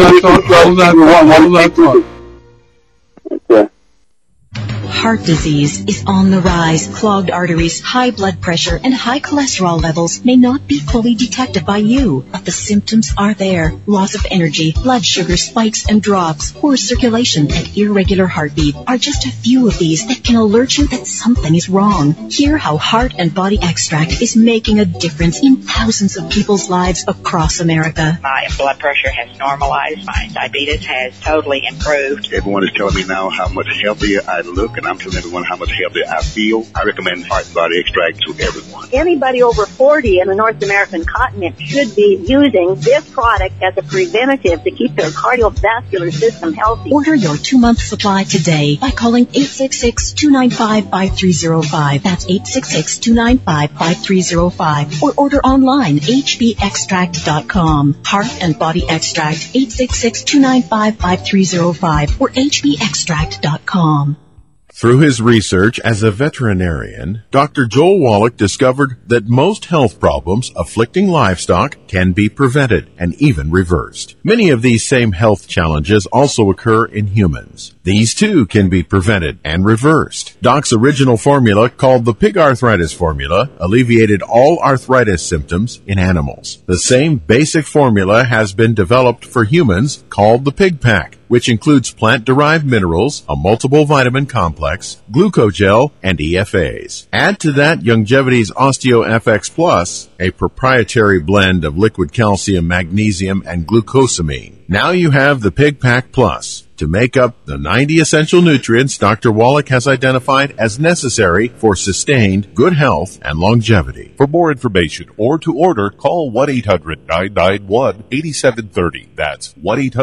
that thought. Okay. Heart disease is on the rise. Clogged arteries, high blood pressure, and high cholesterol levels may not be fully detected by you, but the symptoms are there. Loss of energy, blood sugar spikes and drops, poor circulation, and irregular heartbeat are just a few of these that can alert you that something is wrong. Hear how Heart and Body Extract is making a difference in thousands of people's lives across America. My blood pressure has normalized. My diabetes has totally improved. Everyone is telling me now how much healthier I look, and I'm telling everyone how much healthier I feel. I recommend Heart and Body Extract to everyone. Anybody over 40 in the North American continent should be using this product as a preventative to keep their cardiovascular system healthy. Order your 2-month supply today by calling 866-295-5305. That's 866-295-5305. Or order online, hbextract.com. Heart and Body Extract, 866-295-5305 or hbextract.com. Through his research as a veterinarian, Dr. Joel Wallach discovered that most health problems afflicting livestock can be prevented and even reversed. Many of these same health challenges also occur in humans. These too can be prevented and reversed. Doc's original formula, called the Pig Arthritis Formula, alleviated all arthritis symptoms in animals. The same basic formula has been developed for humans, called the Pig Pack, which includes plant-derived minerals, a multiple vitamin complex, glucogel, and EFAs. Add to that Youngevity's OsteoFX Plus, a proprietary blend of liquid calcium, magnesium, and glucosamine. Now you have the Pig Pack Plus. to make up the 90 essential nutrients Dr. Wallach has identified as necessary for sustained good health and longevity. For more information or to order, call 1-800-991-8730. That's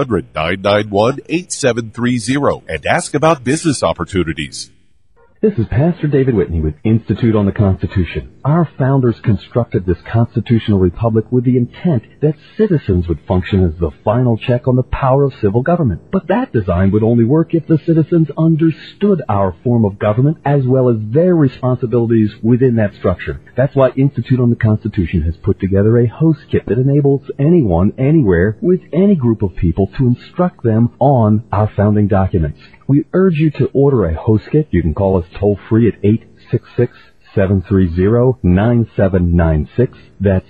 1-800-991-8730 and ask about business opportunities. This is Pastor David Whitney with Institute on the Constitution. Our founders constructed this constitutional republic with the intent that citizens would function as the final check on the power of civil government. But that design would only work if the citizens understood our form of government as well as their responsibilities within that structure. That's why Institute on the Constitution has put together a host kit that enables anyone, anywhere, with any group of people to instruct them on our founding documents. We urge you to order a host kit. You can call us toll-free at 866-730-9796. That's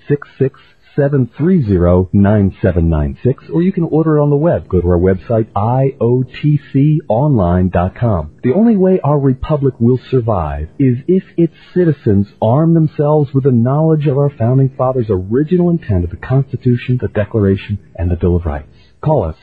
866-730-9796. Or you can order it on the web. Go to our website, iotconline.com. The only way our republic will survive is if its citizens arm themselves with the knowledge of our founding fathers' original intent of the Constitution, the Declaration, and the Bill of Rights. Call us,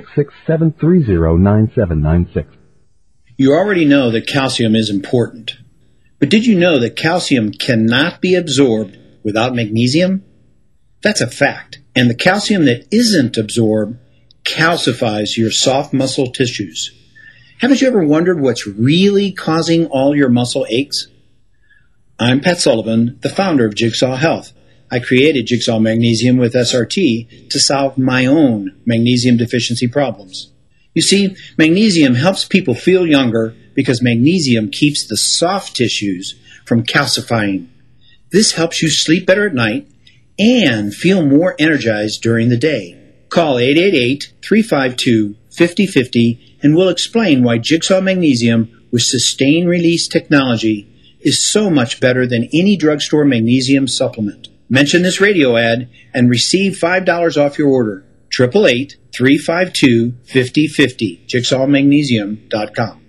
866-730-9796. You already know that calcium is important. But did you know that calcium cannot be absorbed without magnesium? That's a fact. And the calcium that isn't absorbed calcifies your soft muscle tissues. Haven't you ever wondered what's really causing all your muscle aches? I'm Pat Sullivan, the founder of Jigsaw Health. I created Jigsaw Magnesium with SRT to solve my own magnesium deficiency problems. You see, magnesium helps people feel younger because magnesium keeps the soft tissues from calcifying. This helps you sleep better at night and feel more energized during the day. Call 888-352-5050 and we'll explain why Jigsaw Magnesium with sustained release technology is so much better than any drugstore magnesium supplement. Mention this radio ad and receive $5 off your order. 888-352-5050. JigsawMagnesium.com.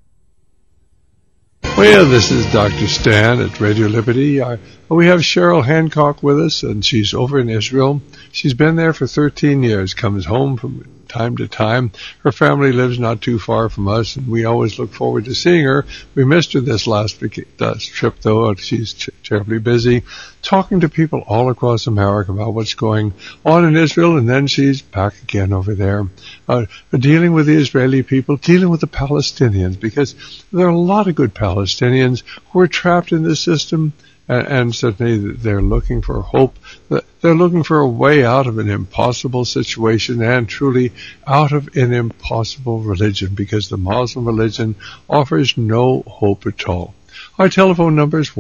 Well, this is Dr. Stan at Radio Liberty. We have Cheryl Hancock with us, and she's over in Israel. She's been there for 13 years, comes home from time to time. Her family lives not too far from us, and we always look forward to seeing her. We missed her this last trip, though. She's terribly busy talking to people all across America about what's going on in Israel, and then she's back again over there, dealing with the Israeli people, dealing with the Palestinians, because there are a lot of good Palestinians who are trapped in this system, and certainly they're looking for hope. They're looking for a way out of an impossible situation and truly out of an impossible religion, because the Muslim religion offers no hope at all. Our telephone number is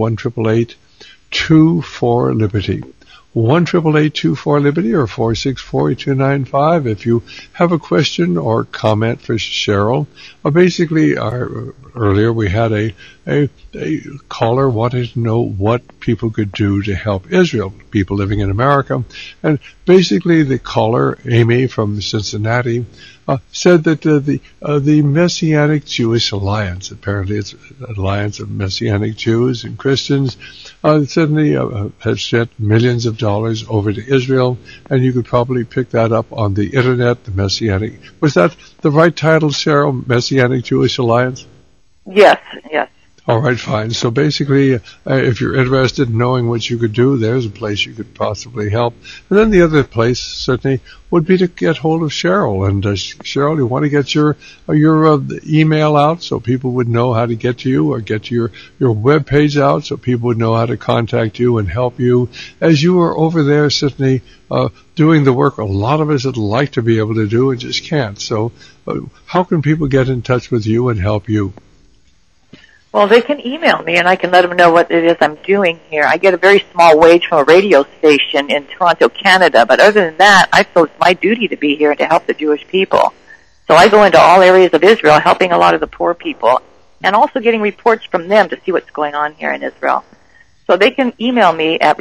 1-888-24-LIBERTY. 1-888-24-LIBERTY or 464-8295 if you have a question or comment for Cheryl. Basically, earlier we had a caller wanted to know what people could do to help Israel, people living in America. And basically the caller, Amy from Cincinnati, said that the Messianic Jewish Alliance, apparently it's an alliance of Messianic Jews and Christians, certainly has sent millions of dollars over to Israel, and you could probably pick that up on the internet, the Messianic. Was that the right title, Cheryl, Messianic Jewish Alliance? Yes, yes. All right, fine. So basically, if you're interested in knowing what you could do, there's a place you could possibly help. And then the other place, certainly, would be to get hold of Cheryl. And Cheryl, you want to get your email out so people would know how to get to you, or get your web page out so people would know how to contact you and help you as you are over there, certainly, doing the work a lot of us would like to be able to do and just can't. So how can people get in touch with you and help you? Well, they can email me, and I can let them know what it is I'm doing here. I get a very small wage from a radio station in Toronto, Canada, but other than that, I feel it's my duty to be here and to help the Jewish people. So I go into all areas of Israel, helping a lot of the poor people, and also getting reports from them to see what's going on here in Israel. So they can email me at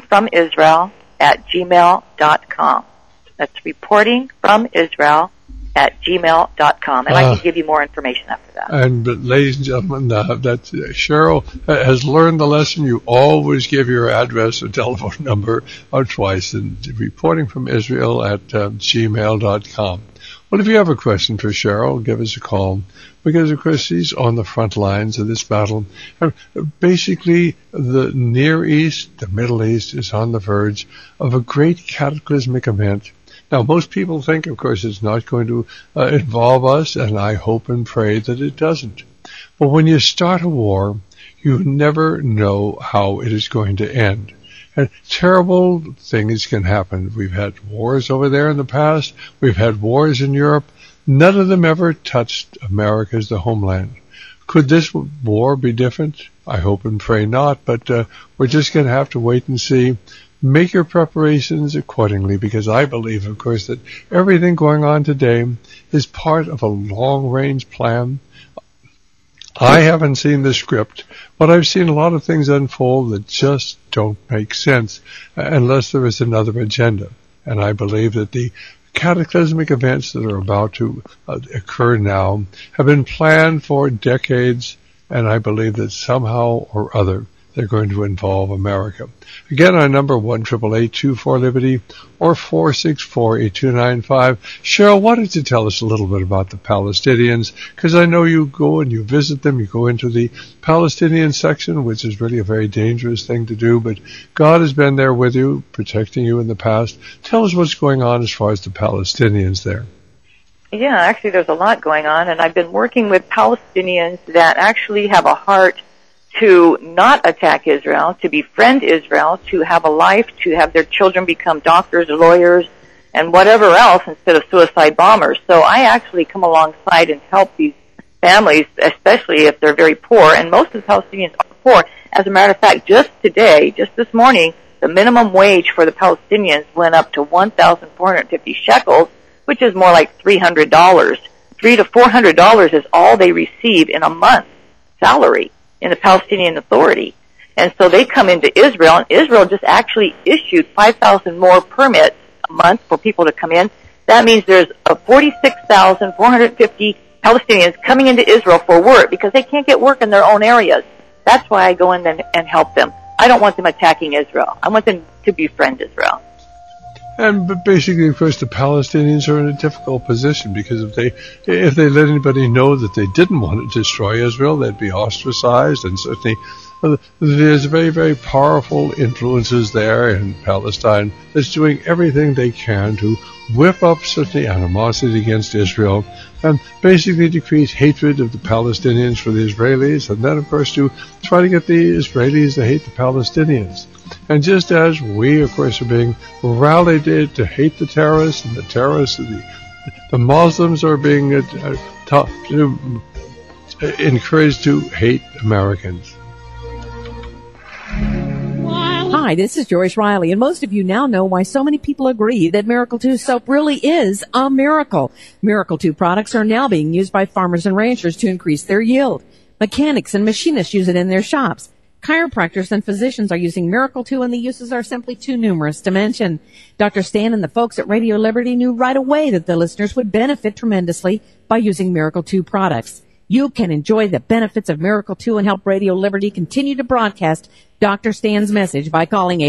reportingfromisrael@gmail.com. That's reportingfromisrael@gmail.com, and I can give you more information after that. And ladies and gentlemen, that Cheryl has learned the lesson. You always give your address and telephone number twice, and reportingfromisrael@gmail.com. Well, if you have a question for Cheryl, give us a call, because, of course, she's on the front lines of this battle. Basically, the Near East, the Middle East, is on the verge of a great cataclysmic event. Now, most people think, of course, it's not going to involve us, and I hope and pray that it doesn't. But when you start a war, you never know how it is going to end. And terrible things can happen. We've had wars over there in the past. We've had wars in Europe. None of them ever touched America as the homeland. Could this war be different? I hope and pray not, but we're just going to have to wait and see. Make your preparations accordingly, because I believe, of course, that everything going on today is part of a long-range plan. I haven't seen the script, but I've seen a lot of things unfold that just don't make sense unless there is another agenda. And I believe that the cataclysmic events that are about to occur now have been planned for decades, and I believe that somehow or other they're going to involve America. Again, our number 1-888-24-LIBERTY or 464-8295. Cheryl, why don't you tell us a little bit about the Palestinians? Because I know you go and you visit them, you go into the Palestinian section, which is really a very dangerous thing to do, but God has been there with you, protecting you in the past. Tell us what's going on as far as the Palestinians there. Yeah, actually there's a lot going on, and I've been working with Palestinians that actually have a heart to not attack Israel, to befriend Israel, to have a life, to have their children become doctors, lawyers, and whatever else instead of suicide bombers. So I actually come alongside and help these families, especially if they're very poor, and most of the Palestinians are poor. As a matter of fact, just today, just this morning, the minimum wage for the Palestinians went up to 1,450 shekels, which is more like $300. $300 to $400 is all they receive in a month's salary in the Palestinian Authority. And so they come into Israel, and Israel just actually issued 5,000 more permits a month for people to come in. That means there's 46,450 Palestinians coming into Israel for work because they can't get work in their own areas. That's why I go in and help them. I don't want them attacking Israel. I want them to befriend Israel. But basically, of course, the Palestinians are in a difficult position, because if they let anybody know that they didn't want to destroy Israel, they'd be ostracized. And certainly there's very, very powerful influences there in Palestine that's doing everything they can to whip up certainly animosity against Israel, and basically to create hatred of the Palestinians for the Israelis, and then, of course, to try to get the Israelis to hate the Palestinians. And just as we, of course, are being rallied to hate the terrorists, and the terrorists, the Muslims are being encouraged to hate Americans. Hi, this is Joyce Riley, and most of you now know why so many people agree that Miracle 2 soap really is a miracle. Miracle 2 products are now being used by farmers and ranchers to increase their yield. Mechanics and machinists use it in their shops. Chiropractors and physicians are using Miracle 2, and the uses are simply too numerous to mention. Dr. Stan and the folks at Radio Liberty knew right away that the listeners would benefit tremendously by using Miracle 2 products. You can enjoy the benefits of Miracle 2 and help Radio Liberty continue to broadcast Dr. Stan's message by calling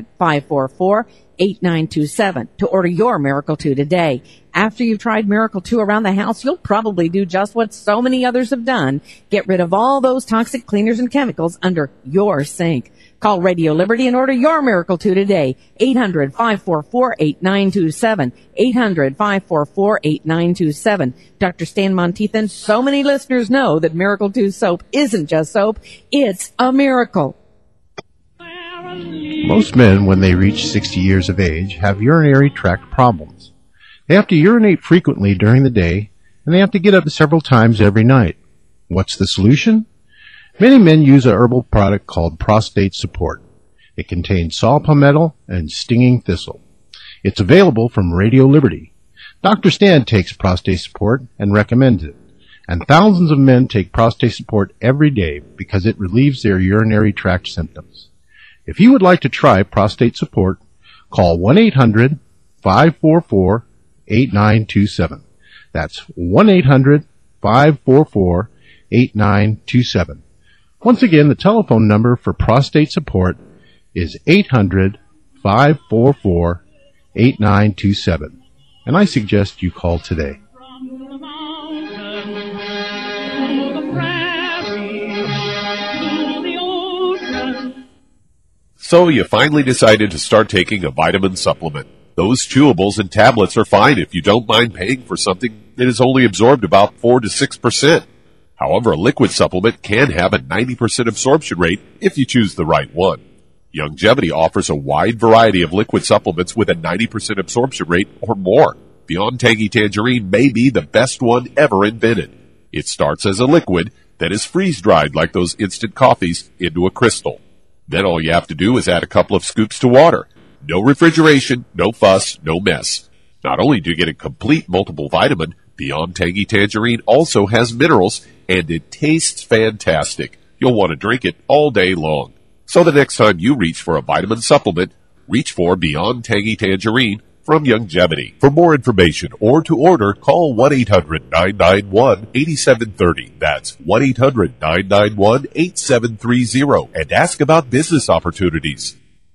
800-544-8927 to order your Miracle 2 today. After you've tried Miracle 2 around the house, you'll probably do just what so many others have done. Get rid of all those toxic cleaners and chemicals under your sink. Call Radio Liberty and order your Miracle 2 today. 800-544-8927. 800-544-8927. Dr. Stan Monteith and so many listeners know that Miracle 2 soap isn't just soap. It's a miracle. Most men, when they reach 60 years of age, have urinary tract problems. They have to urinate frequently during the day, and they have to get up several times every night. What's the solution? Many men use a herbal product called Prostate Support. It contains saw palmetto and stinging thistle. It's available from Radio Liberty. Dr. Stan takes Prostate Support and recommends it. And thousands of men take Prostate Support every day because it relieves their urinary tract symptoms. If you would like to try Prostate Support, call 1-800-544-8927. That's 1-800-544-8927. Once again, the telephone number for Prostate Support is 800-544-8927. And I suggest you call today. So you finally decided to start taking a vitamin supplement. Those chewables and tablets are fine if you don't mind paying for something that is only absorbed about 4 to 6%. However, a liquid supplement can have a 90% absorption rate if you choose the right one. Youngevity offers a wide variety of liquid supplements with a 90% absorption rate or more. Beyond Tangy Tangerine may be the best one ever invented. It starts as a liquid that is freeze-dried like those instant coffees into a crystal. Then all you have to do is add a couple of scoops to water. No refrigeration, no fuss, no mess. Not only do you get a complete multiple vitamin, Beyond Tangy Tangerine also has minerals, and it tastes fantastic. You'll want to drink it all day long. So the next time you reach for a vitamin supplement, reach for Beyond Tangy Tangerine from Youngevity. For more information or to order, call 1-800-991-8730. That's 1-800-991-8730 and ask about business opportunities.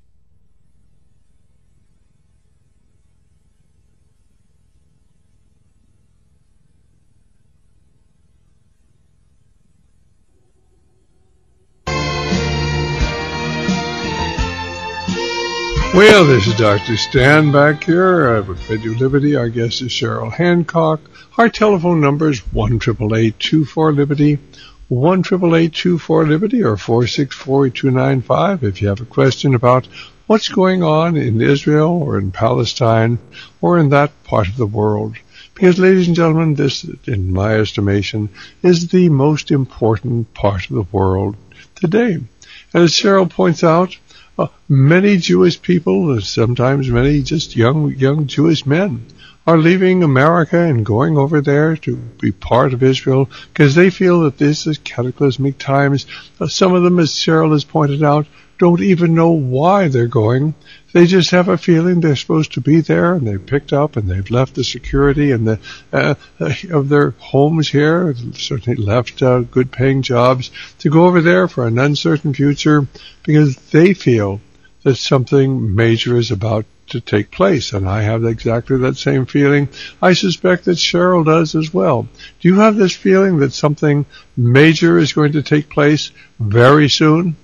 Well, this is Dr. Stan back here with Radio Liberty. Our guest is Cheryl Hancock. Our telephone number is 1-888-24-LIBERTY, 1-888-24-LIBERTY, or 464-8295 if you have a question about what's going on in Israel or in Palestine or in that part of the world. Because, ladies and gentlemen, this, in my estimation, is the most important part of the world today. And as Cheryl points out, many Jewish people, sometimes many just young Jewish men, are leaving America and going over there to be part of Israel because they feel that this is cataclysmic times. Some of them, as Cheryl has pointed out, don't even know why they're going. They just have a feeling they're supposed to be there, and they've picked up and they've left the security and the of their homes here, certainly left good-paying jobs to go over there for an uncertain future because they feel that something major is about to take place. And I have exactly that same feeling. I suspect that Cheryl does as well. Do you have this feeling that something major is going to take place very soon?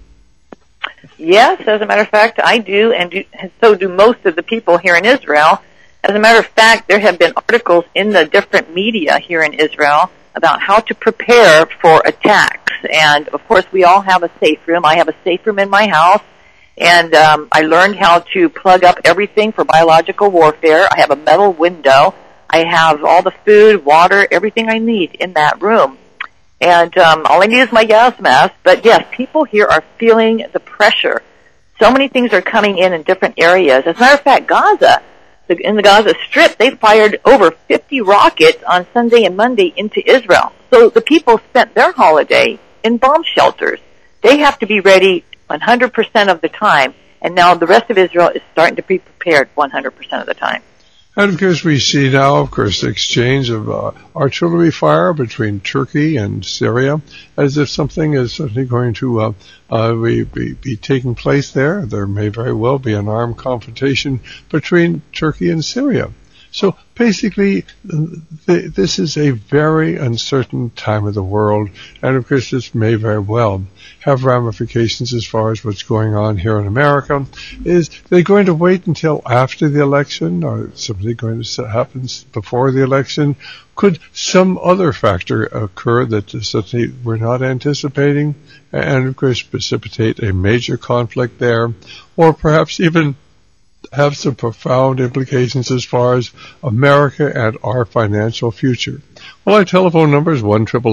Yes, as a matter of fact, I do, and so do most of the people here in Israel. As a matter of fact, there have been articles in the different media here in Israel about how to prepare for attacks. And, of course, we all have a safe room. I have a safe room in my house, and I learned how to plug up everything for biological warfare. I have a metal window. I have all the food, water, everything I need in that room. And all I need is my gas mask. But, yes, people here are feeling the pressure. So many things are coming in different areas. As a matter of fact, Gaza, in the Gaza Strip, they fired over 50 rockets on Sunday and Monday into Israel. So the people spent their holiday in bomb shelters. They have to be ready 100% of the time. And now the rest of Israel is starting to be prepared 100% of the time. And, of course, we see now, of course, the exchange of artillery fire between Turkey and Syria, as if something is certainly going to be taking place there. There may very well be an armed confrontation between Turkey and Syria. So, basically, this is a very uncertain time of the world, and, of course, this may very well have ramifications as far as what's going on here in America. Is they going to wait until after the election, or something going to happen before the election? Could some other factor occur that certainly we're not anticipating, and, of course, precipitate a major conflict there, or perhaps even have some profound implications as far as America and our financial future? Well, our telephone number is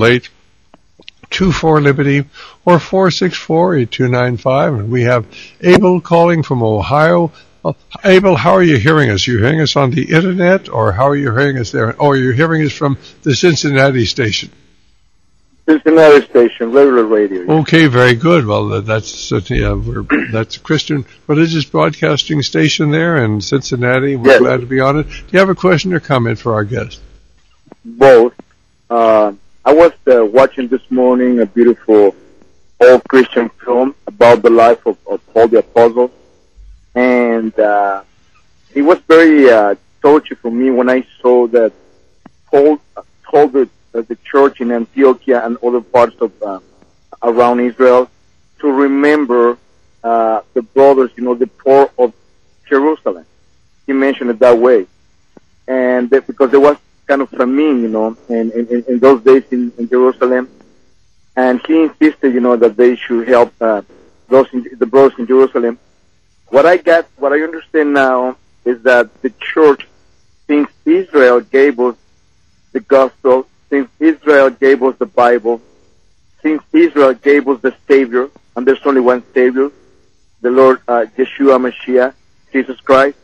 1-888-24-LIBERTY or 464-8295, and we have Abel calling from Ohio. Abel, how are you hearing us? Are you hearing us on the Internet, or how are you hearing us there? Oh, you're hearing us from the Cincinnati station. Cincinnati station, regular radio. Okay, very good. Well, that's that's a Christian religious broadcasting station there in Cincinnati. We're glad to be on it. Do you have a question or comment for our guest? Both. I was watching this morning a beautiful old Christian film about the life of Paul the Apostle, and it was very touching for me when I saw that Paul told the church in Antioch and other parts of around Israel to remember the brothers, the poor of Jerusalem. He mentioned it that way. And because there was kind of famine, in those days in Jerusalem. And he insisted, that they should help the brothers in Jerusalem. What I understand now is that the church, since Israel gave us the gospel, since Israel gave us the Bible, since Israel gave us the Savior, and there's only one Savior, the Lord Yeshua Mashiach, Jesus Christ.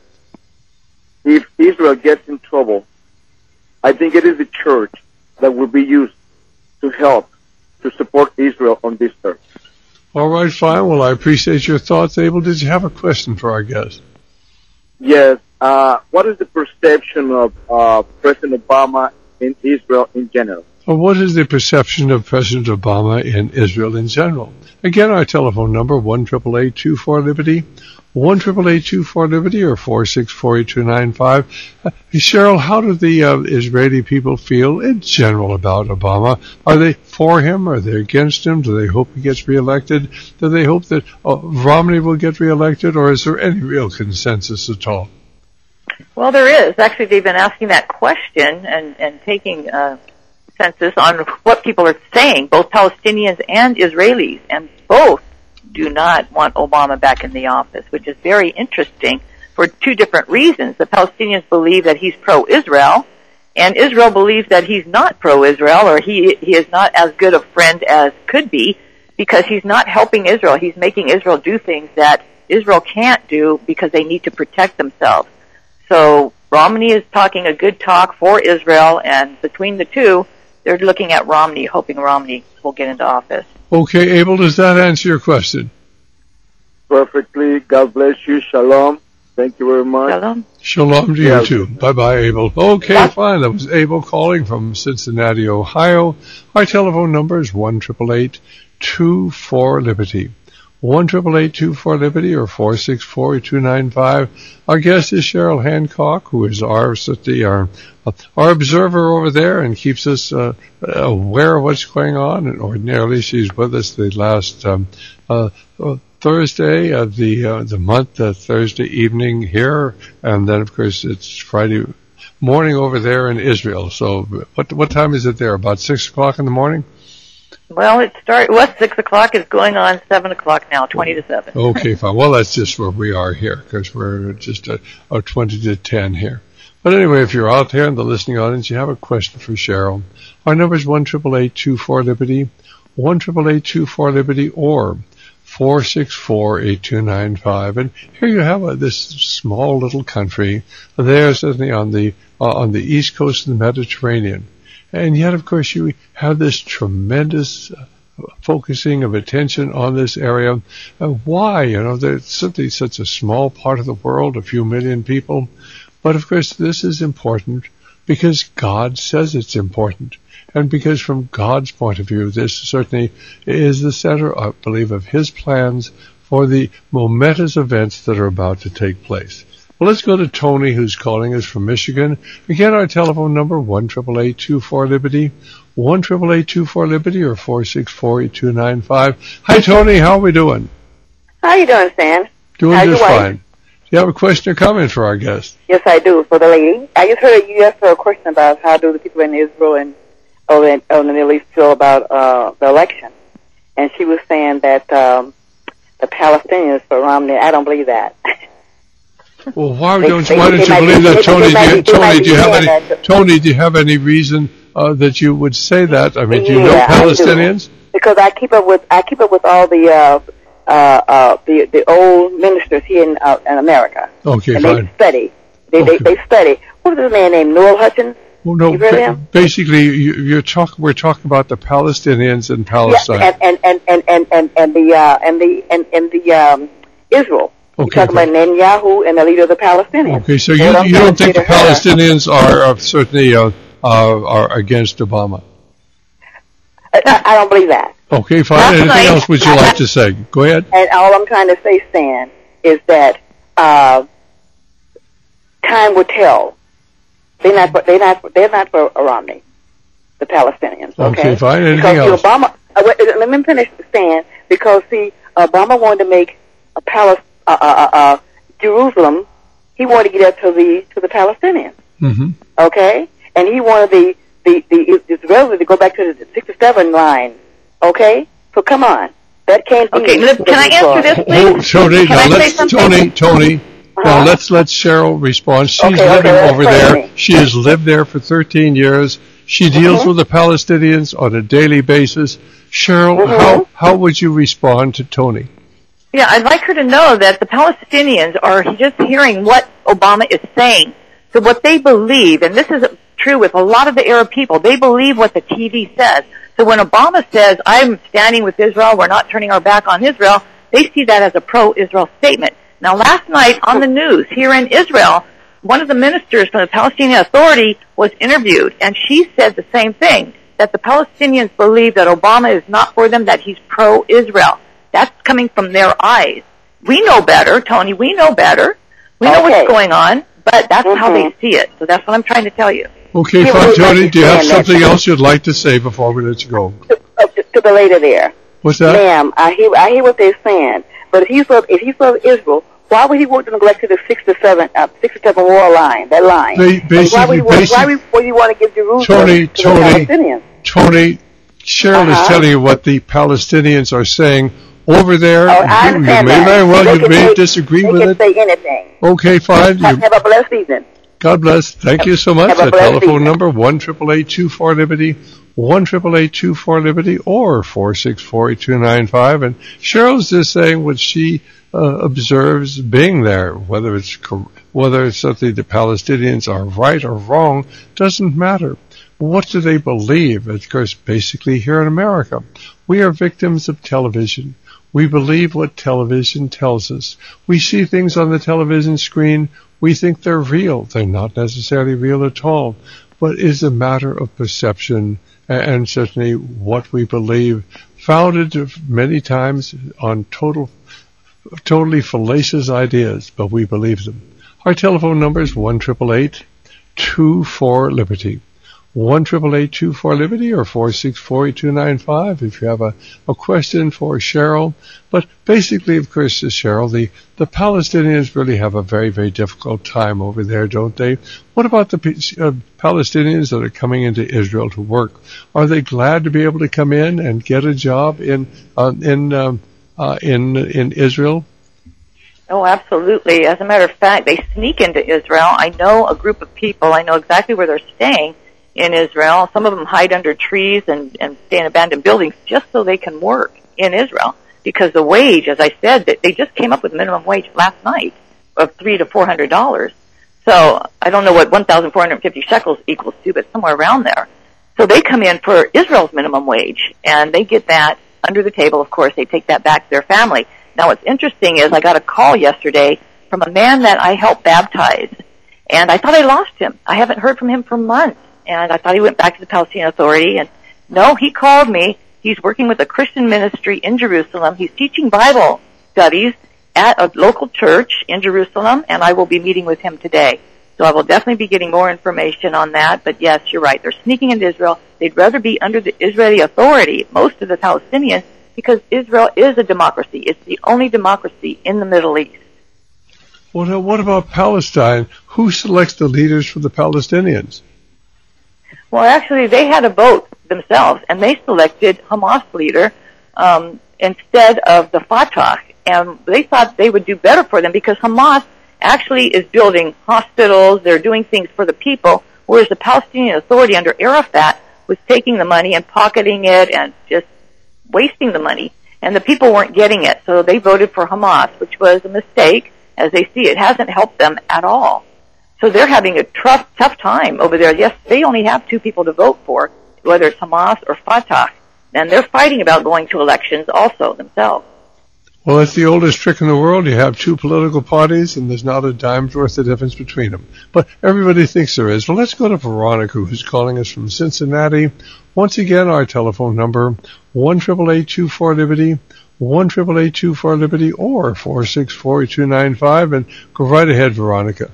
If Israel gets in trouble, I think it is the church that will be used to help, to support Israel on this earth. All right, fine. Well, I appreciate your thoughts, Abel. Did you have a question for our guest? Yes. What is the perception of President Obama in Israel in general? Well, what is the perception of President Obama in Israel in general? Again, our telephone number, 1-888-24-LIBERTY, 1-888-24-LIBERTY, or 464-8295. Cheryl, how do the Israeli people feel in general about Obama? Are they for him? Are they against him? Do they hope he gets reelected? Do they hope that Romney will get reelected? Or is there any real consensus at all? Well, there is. Actually, they've been asking that question and taking census on what people are saying, both Palestinians and Israelis, and both do not want Obama back in the office, which is very interesting for two different reasons. The Palestinians believe that he's pro-Israel, and Israel believes that he's not pro-Israel, or he is not as good a friend as could be, because he's not helping Israel. He's making Israel do things that Israel can't do because they need to protect themselves. So Romney is talking a good talk for Israel, and between the two, they're looking at Romney, hoping Romney will get into office. Okay, Abel, does that answer your question? Perfectly. God bless you. Shalom. Thank you very much. Shalom. Shalom to you too. Bye-bye, Abel. Okay, fine. That was Abel calling from Cincinnati, Ohio. Our telephone number is 1-888-24-LIBERTY. 1-888-24-LIBERTY or 464-8295. Our guest is Cheryl Hancock, who is our observer over there and keeps us aware of what's going on. And ordinarily, she's with us the last Thursday of the month, Thursday evening here, and then of course it's Friday morning over there in Israel. So, what time is it there? About 6 o'clock in the morning? Well, it was 6 o'clock. It's going on 7 o'clock now, 20 to 7. Okay, fine. Well, that's just where we are here, because we're just 20 to 10 here. But anyway, if you're out there in the listening audience, you have a question for Cheryl, our number is 1-888-24-LIBERTY, 1-888-24-LIBERTY, or 464-8295. And here you have this small little country there, certainly on the east coast of the Mediterranean. And yet, of course, you have this tremendous focusing of attention on this area. Why? There's simply such a small part of the world, a few million people. But, of course, this is important because God says it's important. And because from God's point of view, this certainly is the center, I believe, of His plans for the momentous events that are about to take place. Well, let's go to Tony, who's calling us from Michigan. Again, our telephone number, 1-888-24-LIBERTY, 1-888-24-LIBERTY, or 464-8295. Hi, Tony. How are we doing? How you doing, Stan? Doing just fine. Do you have a question or comment for our guest? Yes, I do, for the lady. I just heard you asked her a question about how do the people in Israel and over in the Middle East feel about the election. And she was saying that the Palestinians for Romney, I don't believe that. Well, why don't you believe that, Tony? Do you have any reason that you would say that? I mean, do you know Palestinians? Because I keep up with all the old ministers here in America. Okay, and fine. They study. What was his man named? Noel Hutchins. Well, no. Basically, we're talking about the Palestinians in Palestine. Yeah, and the Israel. Okay, talking about Netanyahu and the leader of the Palestinians. Okay, so you don't think the Palestinians are certainly are against Obama? I don't believe that. Okay, fine. Anything else would you like to say? Go ahead. And all I'm trying to say, Stan, is that time will tell. They're not for Romney, the Palestinians. Okay, fine. Anything else? Obama. Let me finish, Stan. Because Obama wanted to make Jerusalem, he wanted to get that to the Palestinians. Mm-hmm. Okay? And he wanted the Israelis to go back to the 67 line. Okay? So come on. That can't be. Okay, can I answer this, please? Tony, Can I say something? Tony. Now let's let Cheryl respond. She's living over there. She has lived there for 13 years. She deals with the Palestinians on a daily basis. Cheryl, how would you respond to Tony? Yeah, I'd like her to know that the Palestinians are just hearing what Obama is saying. So what they believe, and this is true with a lot of the Arab people, they believe what the TV says. So when Obama says, I'm standing with Israel, we're not turning our back on Israel, they see that as a pro-Israel statement. Now, last night on the news here in Israel, one of the ministers from the Palestinian Authority was interviewed, and she said the same thing, that the Palestinians believe that Obama is not for them, that he's pro-Israel. That's coming from their eyes. We know better, Tony, we know better. We know what's going on, but that's how they see it. So that's what I'm trying to tell you. Okay, fine, Tony, do you have something else you'd like to say before we let you go? To the lady there. What's that? Ma'am, I hear what they're saying, but if he's from Israel, why would he want them to go back to the 67 war line, that line? Why would you want to give Jerusalem to the Palestinians? Tony, Cheryl is telling you what the Palestinians are saying over there. I understand you may disagree with it. They can say anything. Okay, fine. Have a blessed evening. God bless. Thank you so much. The telephone number, 1-888-24-LIBERTY, 1-888-24-LIBERTY, or 464-8295. And Cheryl's just saying what she observes being there. Whether it's something the Palestinians are right or wrong doesn't matter. What do they believe? Of course, basically here in America, we are victims of television. We believe what television tells us. We see things on the television screen. We think they're real. They're not necessarily real at all. But it's a matter of perception and certainly what we believe, founded many times on totally fallacious ideas, but we believe them. Our telephone number is 1-888-24-LIBERTY. 1-888-24-LIBERTY or 464-8295 if you have a question for Cheryl. But basically, of course, Cheryl, the Palestinians really have a very, very difficult time over there, don't they? What about the Palestinians that are coming into Israel to work? Are they glad to be able to come in and get a job in Israel? Oh, absolutely. As a matter of fact, they sneak into Israel. I know a group of people. I know exactly where they're staying in Israel. Some of them hide under trees and stay in abandoned buildings just so they can work in Israel. Because the wage, as I said, they just came up with minimum wage last night of $300 to $400. So I don't know what 1,450 shekels equals to, but somewhere around there. So they come in for Israel's minimum wage, and they get that under the table. Of course, they take that back to their family. Now, what's interesting is I got a call yesterday from a man that I helped baptize, and I thought I lost him. I haven't heard from him for months, and I thought he went back to the Palestinian Authority, and no, he called me. He's working with a Christian ministry in Jerusalem. He's teaching Bible studies at a local church in Jerusalem, and I will be meeting with him today. So I will definitely be getting more information on that, but yes, you're right. They're sneaking into Israel. They'd rather be under the Israeli Authority, most of the Palestinians, because Israel is a democracy. It's the only democracy in the Middle East. What about Palestine? Who selects the leaders for the Palestinians? Well, actually, they had a vote themselves, and they selected Hamas leader instead of the Fatah. And they thought they would do better for them because Hamas actually is building hospitals. They're doing things for the people, whereas the Palestinian Authority under Arafat was taking the money and pocketing it and just wasting the money. And the people weren't getting it, so they voted for Hamas, which was a mistake. As they see, it hasn't helped them at all. So they're having a tough time over there. Yes, they only have two people to vote for, whether it's Hamas or Fatah. And they're fighting about going to elections also themselves. Well, it's the oldest trick in the world. You have two political parties, and there's not a dime's worth of difference between them. But everybody thinks there is. Well, let's go to Veronica, who's calling us from Cincinnati. Once again, our telephone number, 1-888-24-LIBERTY, 1-888-24-LIBERTY, or 464-8295. And go right ahead, Veronica.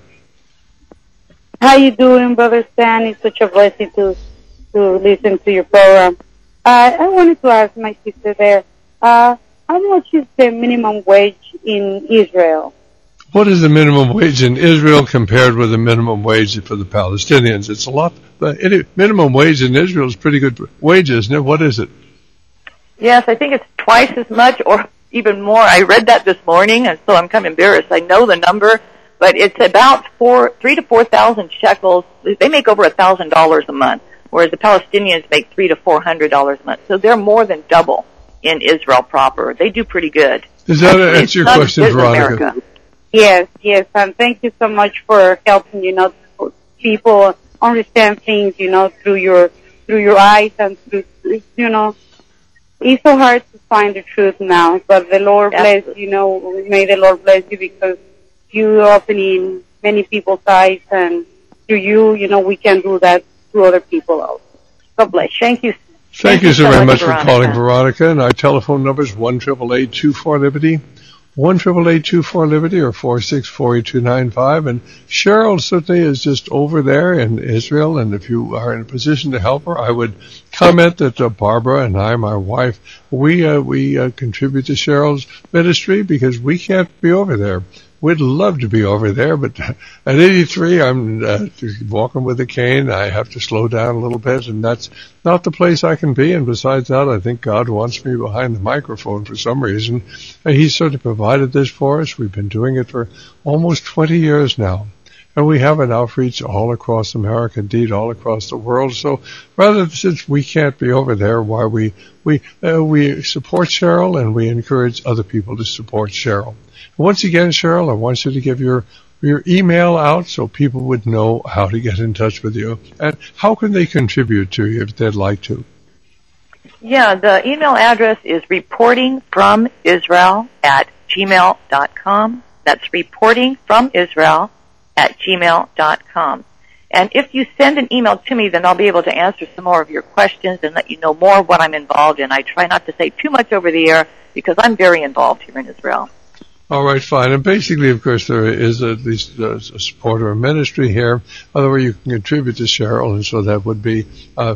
How you doing, Brother Stan? It's such a blessing to listen to your program. I wanted to ask my sister there, how much is the minimum wage in Israel? What is the minimum wage in Israel compared with the minimum wage for the Palestinians? It's a lot. The minimum wage in Israel is pretty good wage, isn't it? What is it? Yes, I think it's twice as much or even more. I read that this morning, and so I'm kind of embarrassed. I know the number, but it's about 3,000 to 4,000 shekels. They make over $1,000 a month, whereas the Palestinians make $300 to $400 a month. So they're more than double in Israel proper. They do pretty good. Does that answer your question, Veronica? America. Yes, and thank you so much for helping, people understand things, through your eyes and through, it's so hard to find the truth now, but the Lord bless, may the Lord bless you because you are opening many people's eyes, and through you, we can do that to other people also. God bless you. Thank you. Thank you so very much for calling, Veronica. And our telephone number is 1-888-24-LIBERTY, 1-888-24-LIBERTY, or 464-8295. And Cheryl certainly is just over there in Israel, and if you are in a position to help her, I would comment that Barbara and I, my wife, we contribute to Cheryl's ministry because we can't be over there. We'd love to be over there, but at 83, I'm walking with a cane. I have to slow down a little bit, and that's not the place I can be. And besides that, I think God wants me behind the microphone for some reason. And He certainly provided this for us. We've been doing it for almost 20 years now. And we have an outreach all across America, indeed all across the world. So rather, since we can't be over there, why we support Cheryl, and we encourage other people to support Cheryl. Once again, Cheryl, I want you to give your email out so people would know how to get in touch with you. And how can they contribute to you if they'd like to? Yeah, the email address is reportingfromisrael@gmail.com. That's reportingfromisrael@gmail.com. And if you send an email to me, then I'll be able to answer some more of your questions and let you know more of what I'm involved in. I try not to say too much over the air because I'm very involved here in Israel. All right, fine. And basically, of course, there is at least a supporter of ministry here. Otherwise, you can contribute to Cheryl, and so that would be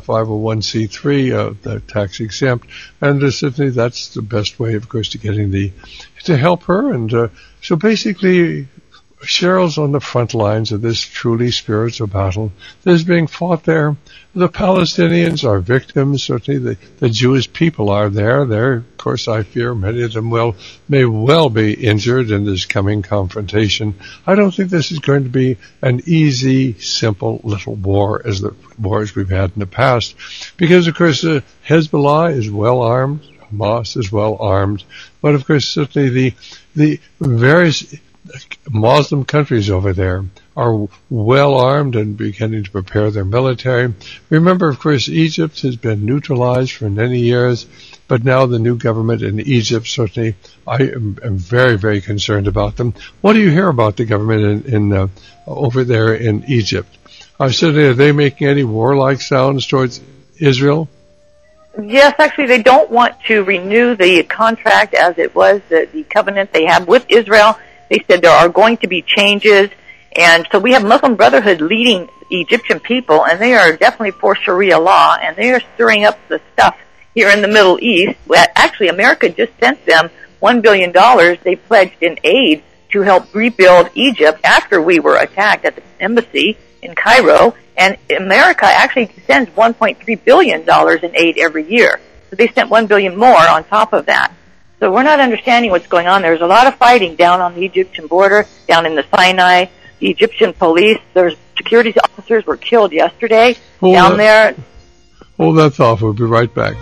501c3, tax exempt. And certainly, that's the best way, of course, to help her. And so basically, Cheryl's on the front lines of this truly spiritual battle that is being fought there. The Palestinians are victims. Certainly the Jewish people are there. Of course, I fear many of them may well be injured in this coming confrontation. I don't think this is going to be an easy, simple little war as the wars we've had in the past. Because, of course, Hezbollah is well armed. Hamas is well armed. But, of course, certainly the various Muslim countries over there are well armed and beginning to prepare their military. Remember, of course, Egypt has been neutralized for many years, but now the new government in Egypt, certainly, I am very, very concerned about them. What do you hear about the government in over there in Egypt? Certainly, are they making any warlike sounds towards Israel? Yes, actually, they don't want to renew the contract as it was, the covenant they have with Israel. They said there are going to be changes, and so we have Muslim Brotherhood leading Egyptian people, and they are definitely for Sharia law, and they are stirring up the stuff here in the Middle East. Actually, America just sent them $1 billion they pledged in aid to help rebuild Egypt after we were attacked at the embassy in Cairo, and America actually sends $1.3 billion in aid every year. So they sent $1 billion more on top of that. So we're not understanding what's going on. There's a lot of fighting down on the Egyptian border, down in the Sinai. The Egyptian police, there's security officers were killed yesterday down there. Hold that thought. We'll be right back.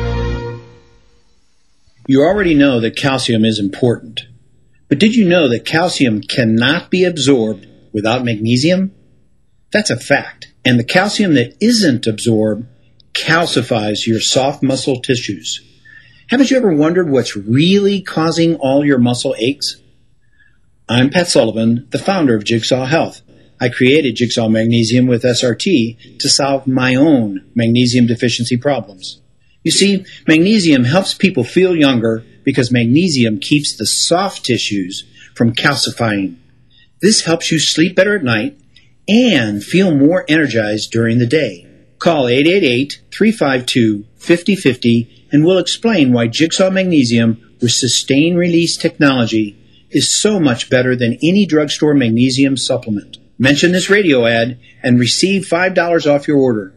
You already know that calcium is important. But did you know that calcium cannot be absorbed without magnesium? That's a fact. And the calcium that isn't absorbed calcifies your soft muscle tissues. Haven't you ever wondered what's really causing all your muscle aches? I'm Pat Sullivan, the founder of Jigsaw Health. I created Jigsaw Magnesium with SRT to solve my own magnesium deficiency problems. You see, magnesium helps people feel younger because magnesium keeps the soft tissues from calcifying. This helps you sleep better at night and feel more energized during the day. Call 888-352-5050 and we'll explain why Jigsaw Magnesium with sustained release technology is so much better than any drugstore magnesium supplement. Mention this radio ad and receive $5 off your order.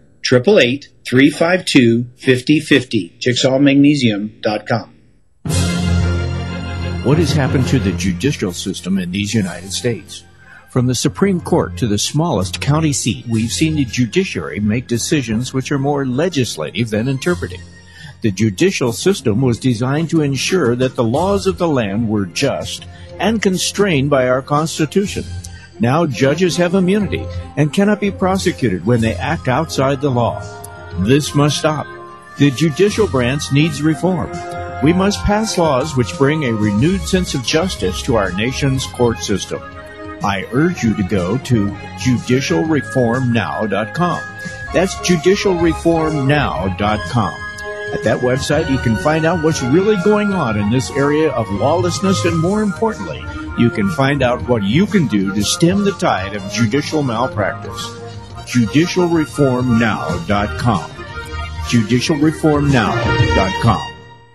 888-352-5050. JigsawMagnesium.com. What has happened to the judicial system in these United States? From the Supreme Court to the smallest county seat, we've seen the judiciary make decisions which are more legislative than interpretive. The judicial system was designed to ensure that the laws of the land were just and constrained by our Constitution. Now judges have immunity and cannot be prosecuted when they act outside the law. This must stop. The judicial branch needs reform. We must pass laws which bring a renewed sense of justice to our nation's court system. I urge you to go to judicialreformnow.com. That's judicialreformnow.com. At that website, you can find out what's really going on in this area of lawlessness, and more importantly, you can find out what you can do to stem the tide of judicial malpractice. judicialreformnow.com. judicialreformnow.com.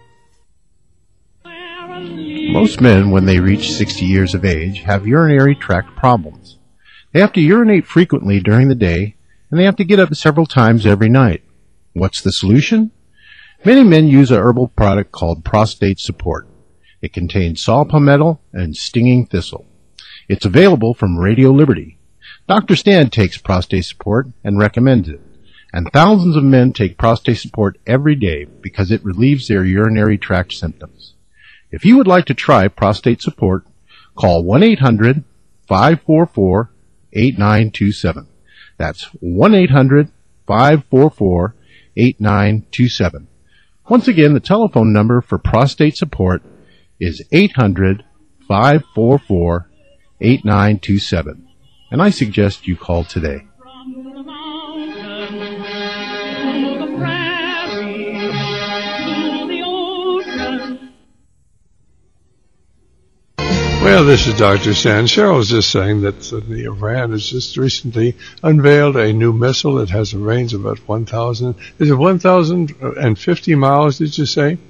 Most men, when they reach 60 years of age, have urinary tract problems. They have to urinate frequently during the day, and they have to get up several times every night. What's the solution? Many men use a herbal product called Prostate Support. It contains saw palmetto and stinging thistle. It's available from Radio Liberty. Dr. Stan takes Prostate Support and recommends it. And thousands of men take Prostate Support every day because it relieves their urinary tract symptoms. If you would like to try Prostate Support, call 1-800-544-8927. That's 1-800-544-8927. Once again, the telephone number for Prostate Support is 800-544-8927. And I suggest you call today. Well, this is Dr. Stan. Cheryl was just saying that the Iran has just recently unveiled a new missile that has a range of about 1,000. Is it 1,050 miles, did you say?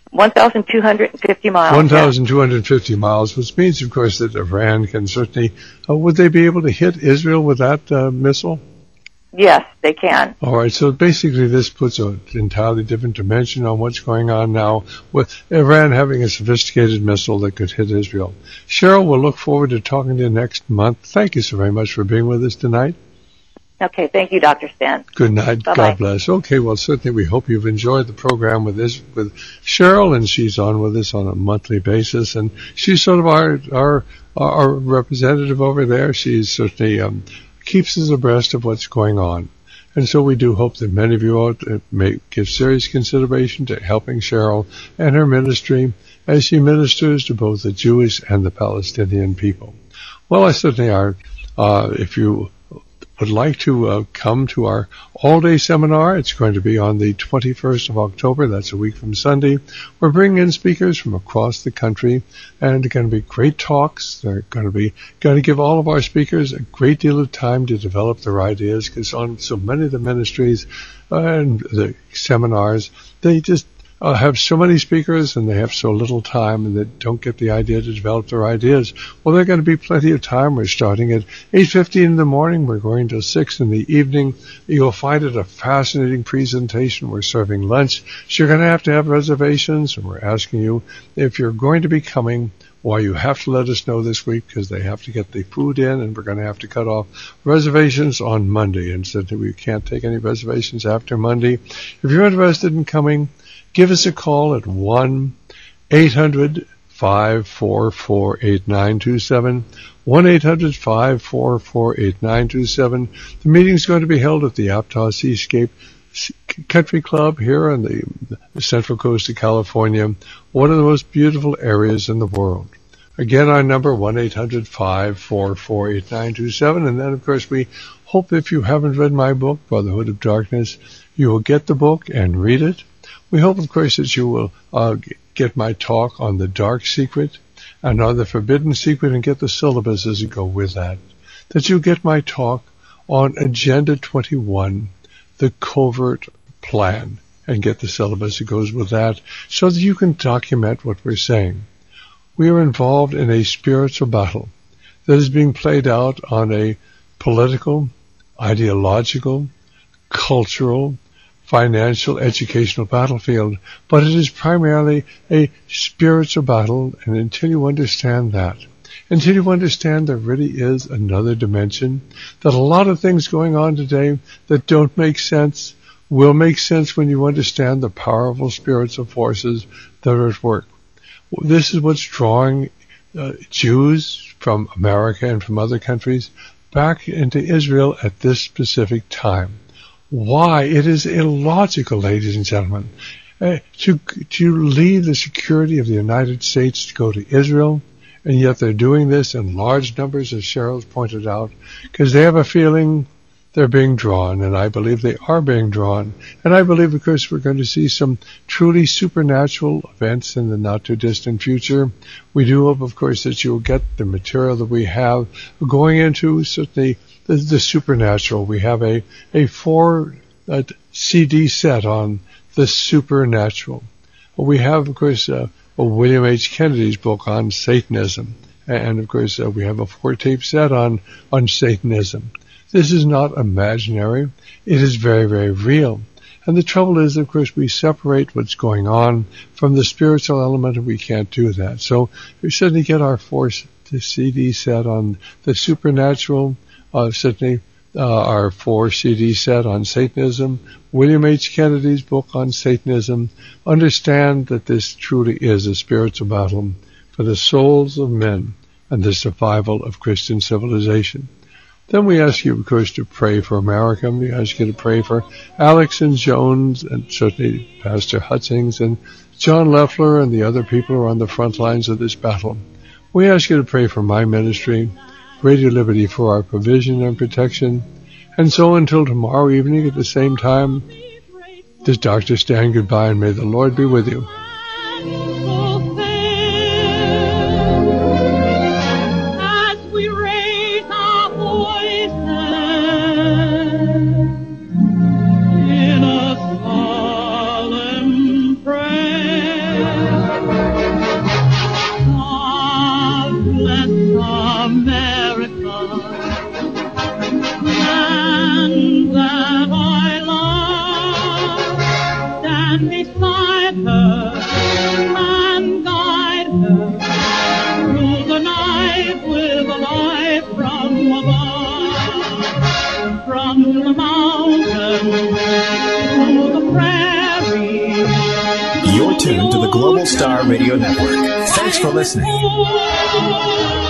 1,250 miles. 1,250 miles, which means, of course, that Iran can certainly... would they be able to hit Israel with that missile? Yes, they can. All right, so basically this puts an entirely different dimension on what's going on now with Iran having a sophisticated missile that could hit Israel. Cheryl, we'll look forward to talking to you next month. Thank you so very much for being with us tonight. Okay, thank you, Dr. Stan. Good night. Bye-bye. God bless. Okay, well, certainly we hope you've enjoyed the program with Cheryl, and she's on with us on a monthly basis, and she's sort of our representative over there. She's certainly keeps us abreast of what's going on. And so we do hope that many of you out may give serious consideration to helping Cheryl and her ministry as she ministers to both the Jewish and the Palestinian people. Well, I certainly are. If you would like to come to our all-day seminar, it's going to be on the 21st of October. That's a week from Sunday. We're bringing in speakers from across the country, and it's going to be great talks. They're going to give all of our speakers a great deal of time to develop their ideas, because on so many of the ministries and the seminars, they just have so many speakers and they have so little time, and they don't get the idea to develop their ideas. Well, there's going to be plenty of time. We're starting at 8:15 in the morning. We're going till 6 in the evening. You'll find it a fascinating presentation. We're serving lunch. So you're going to have reservations, and we're asking you if you're going to be coming. Why, you have to let us know this week, because they have to get the food in, and we're going to have to cut off reservations on Monday. And so we can't take any reservations after Monday. If you're interested in coming, give us a call at 1-800-544-8927, 1-800-544-8927. The meeting is going to be held at the Aptos Seascape Country Club here on the Central Coast of California, one of the most beautiful areas in the world. Again, our number, 1-800-544-8927. And then, of course, we hope if you haven't read my book, Brotherhood of Darkness, you will get the book and read it. We hope, of course, that you will get my talk on the dark secret and on the forbidden secret, and get the syllabus as you go with that. That you get my talk on Agenda 21, the covert plan. and get the syllabus that goes with that so that you can document what we're saying. We are involved in a spiritual battle that is being played out on a political, ideological, cultural, financial, educational battlefield, but it is primarily a spiritual battle, and until you understand that, until you understand there really is another dimension, that a lot of things going on today that don't make sense will make sense when you understand the powerful spiritual forces that are at work. This is what's drawing Jews from America and from other countries back into Israel at this specific time. Why? It is illogical, ladies and gentlemen, to leave the security of the United States to go to Israel, and yet they're doing this in large numbers, as Cheryl's pointed out, because they have a feeling they're being drawn, and I believe they are being drawn. And I believe, of course, we're going to see some truly supernatural events in the not-too-distant future. We do hope, of course, that you'll get the material that we have going into certainly the supernatural. We have a 4 CD set on the supernatural. We have, of course, William H. Kennedy's book on Satanism. And, of course, we have a 4-tape set on Satanism. This is not imaginary. It is very, very real. And the trouble is, of course, we separate what's going on from the spiritual element, and we can't do that. So we certainly get our 4 CD set on the supernatural, certainly our 4 CD set on Satanism, William H. Kennedy's book on Satanism. Understand that this truly is a spiritual battle for the souls of men and the survival of Christian civilization. Then we ask you, of course, to pray for America. We ask you to pray for Alex and Jones, and certainly Pastor Hutzings and John Leffler and the other people who are on the front lines of this battle. We ask you to pray for my ministry, Radio Liberty, for our provision and protection. And so until tomorrow evening at the same time, this is Dr. Stan goodbye, and may the Lord be with you. You're tuned to the Global Star Radio Network. Thanks for listening.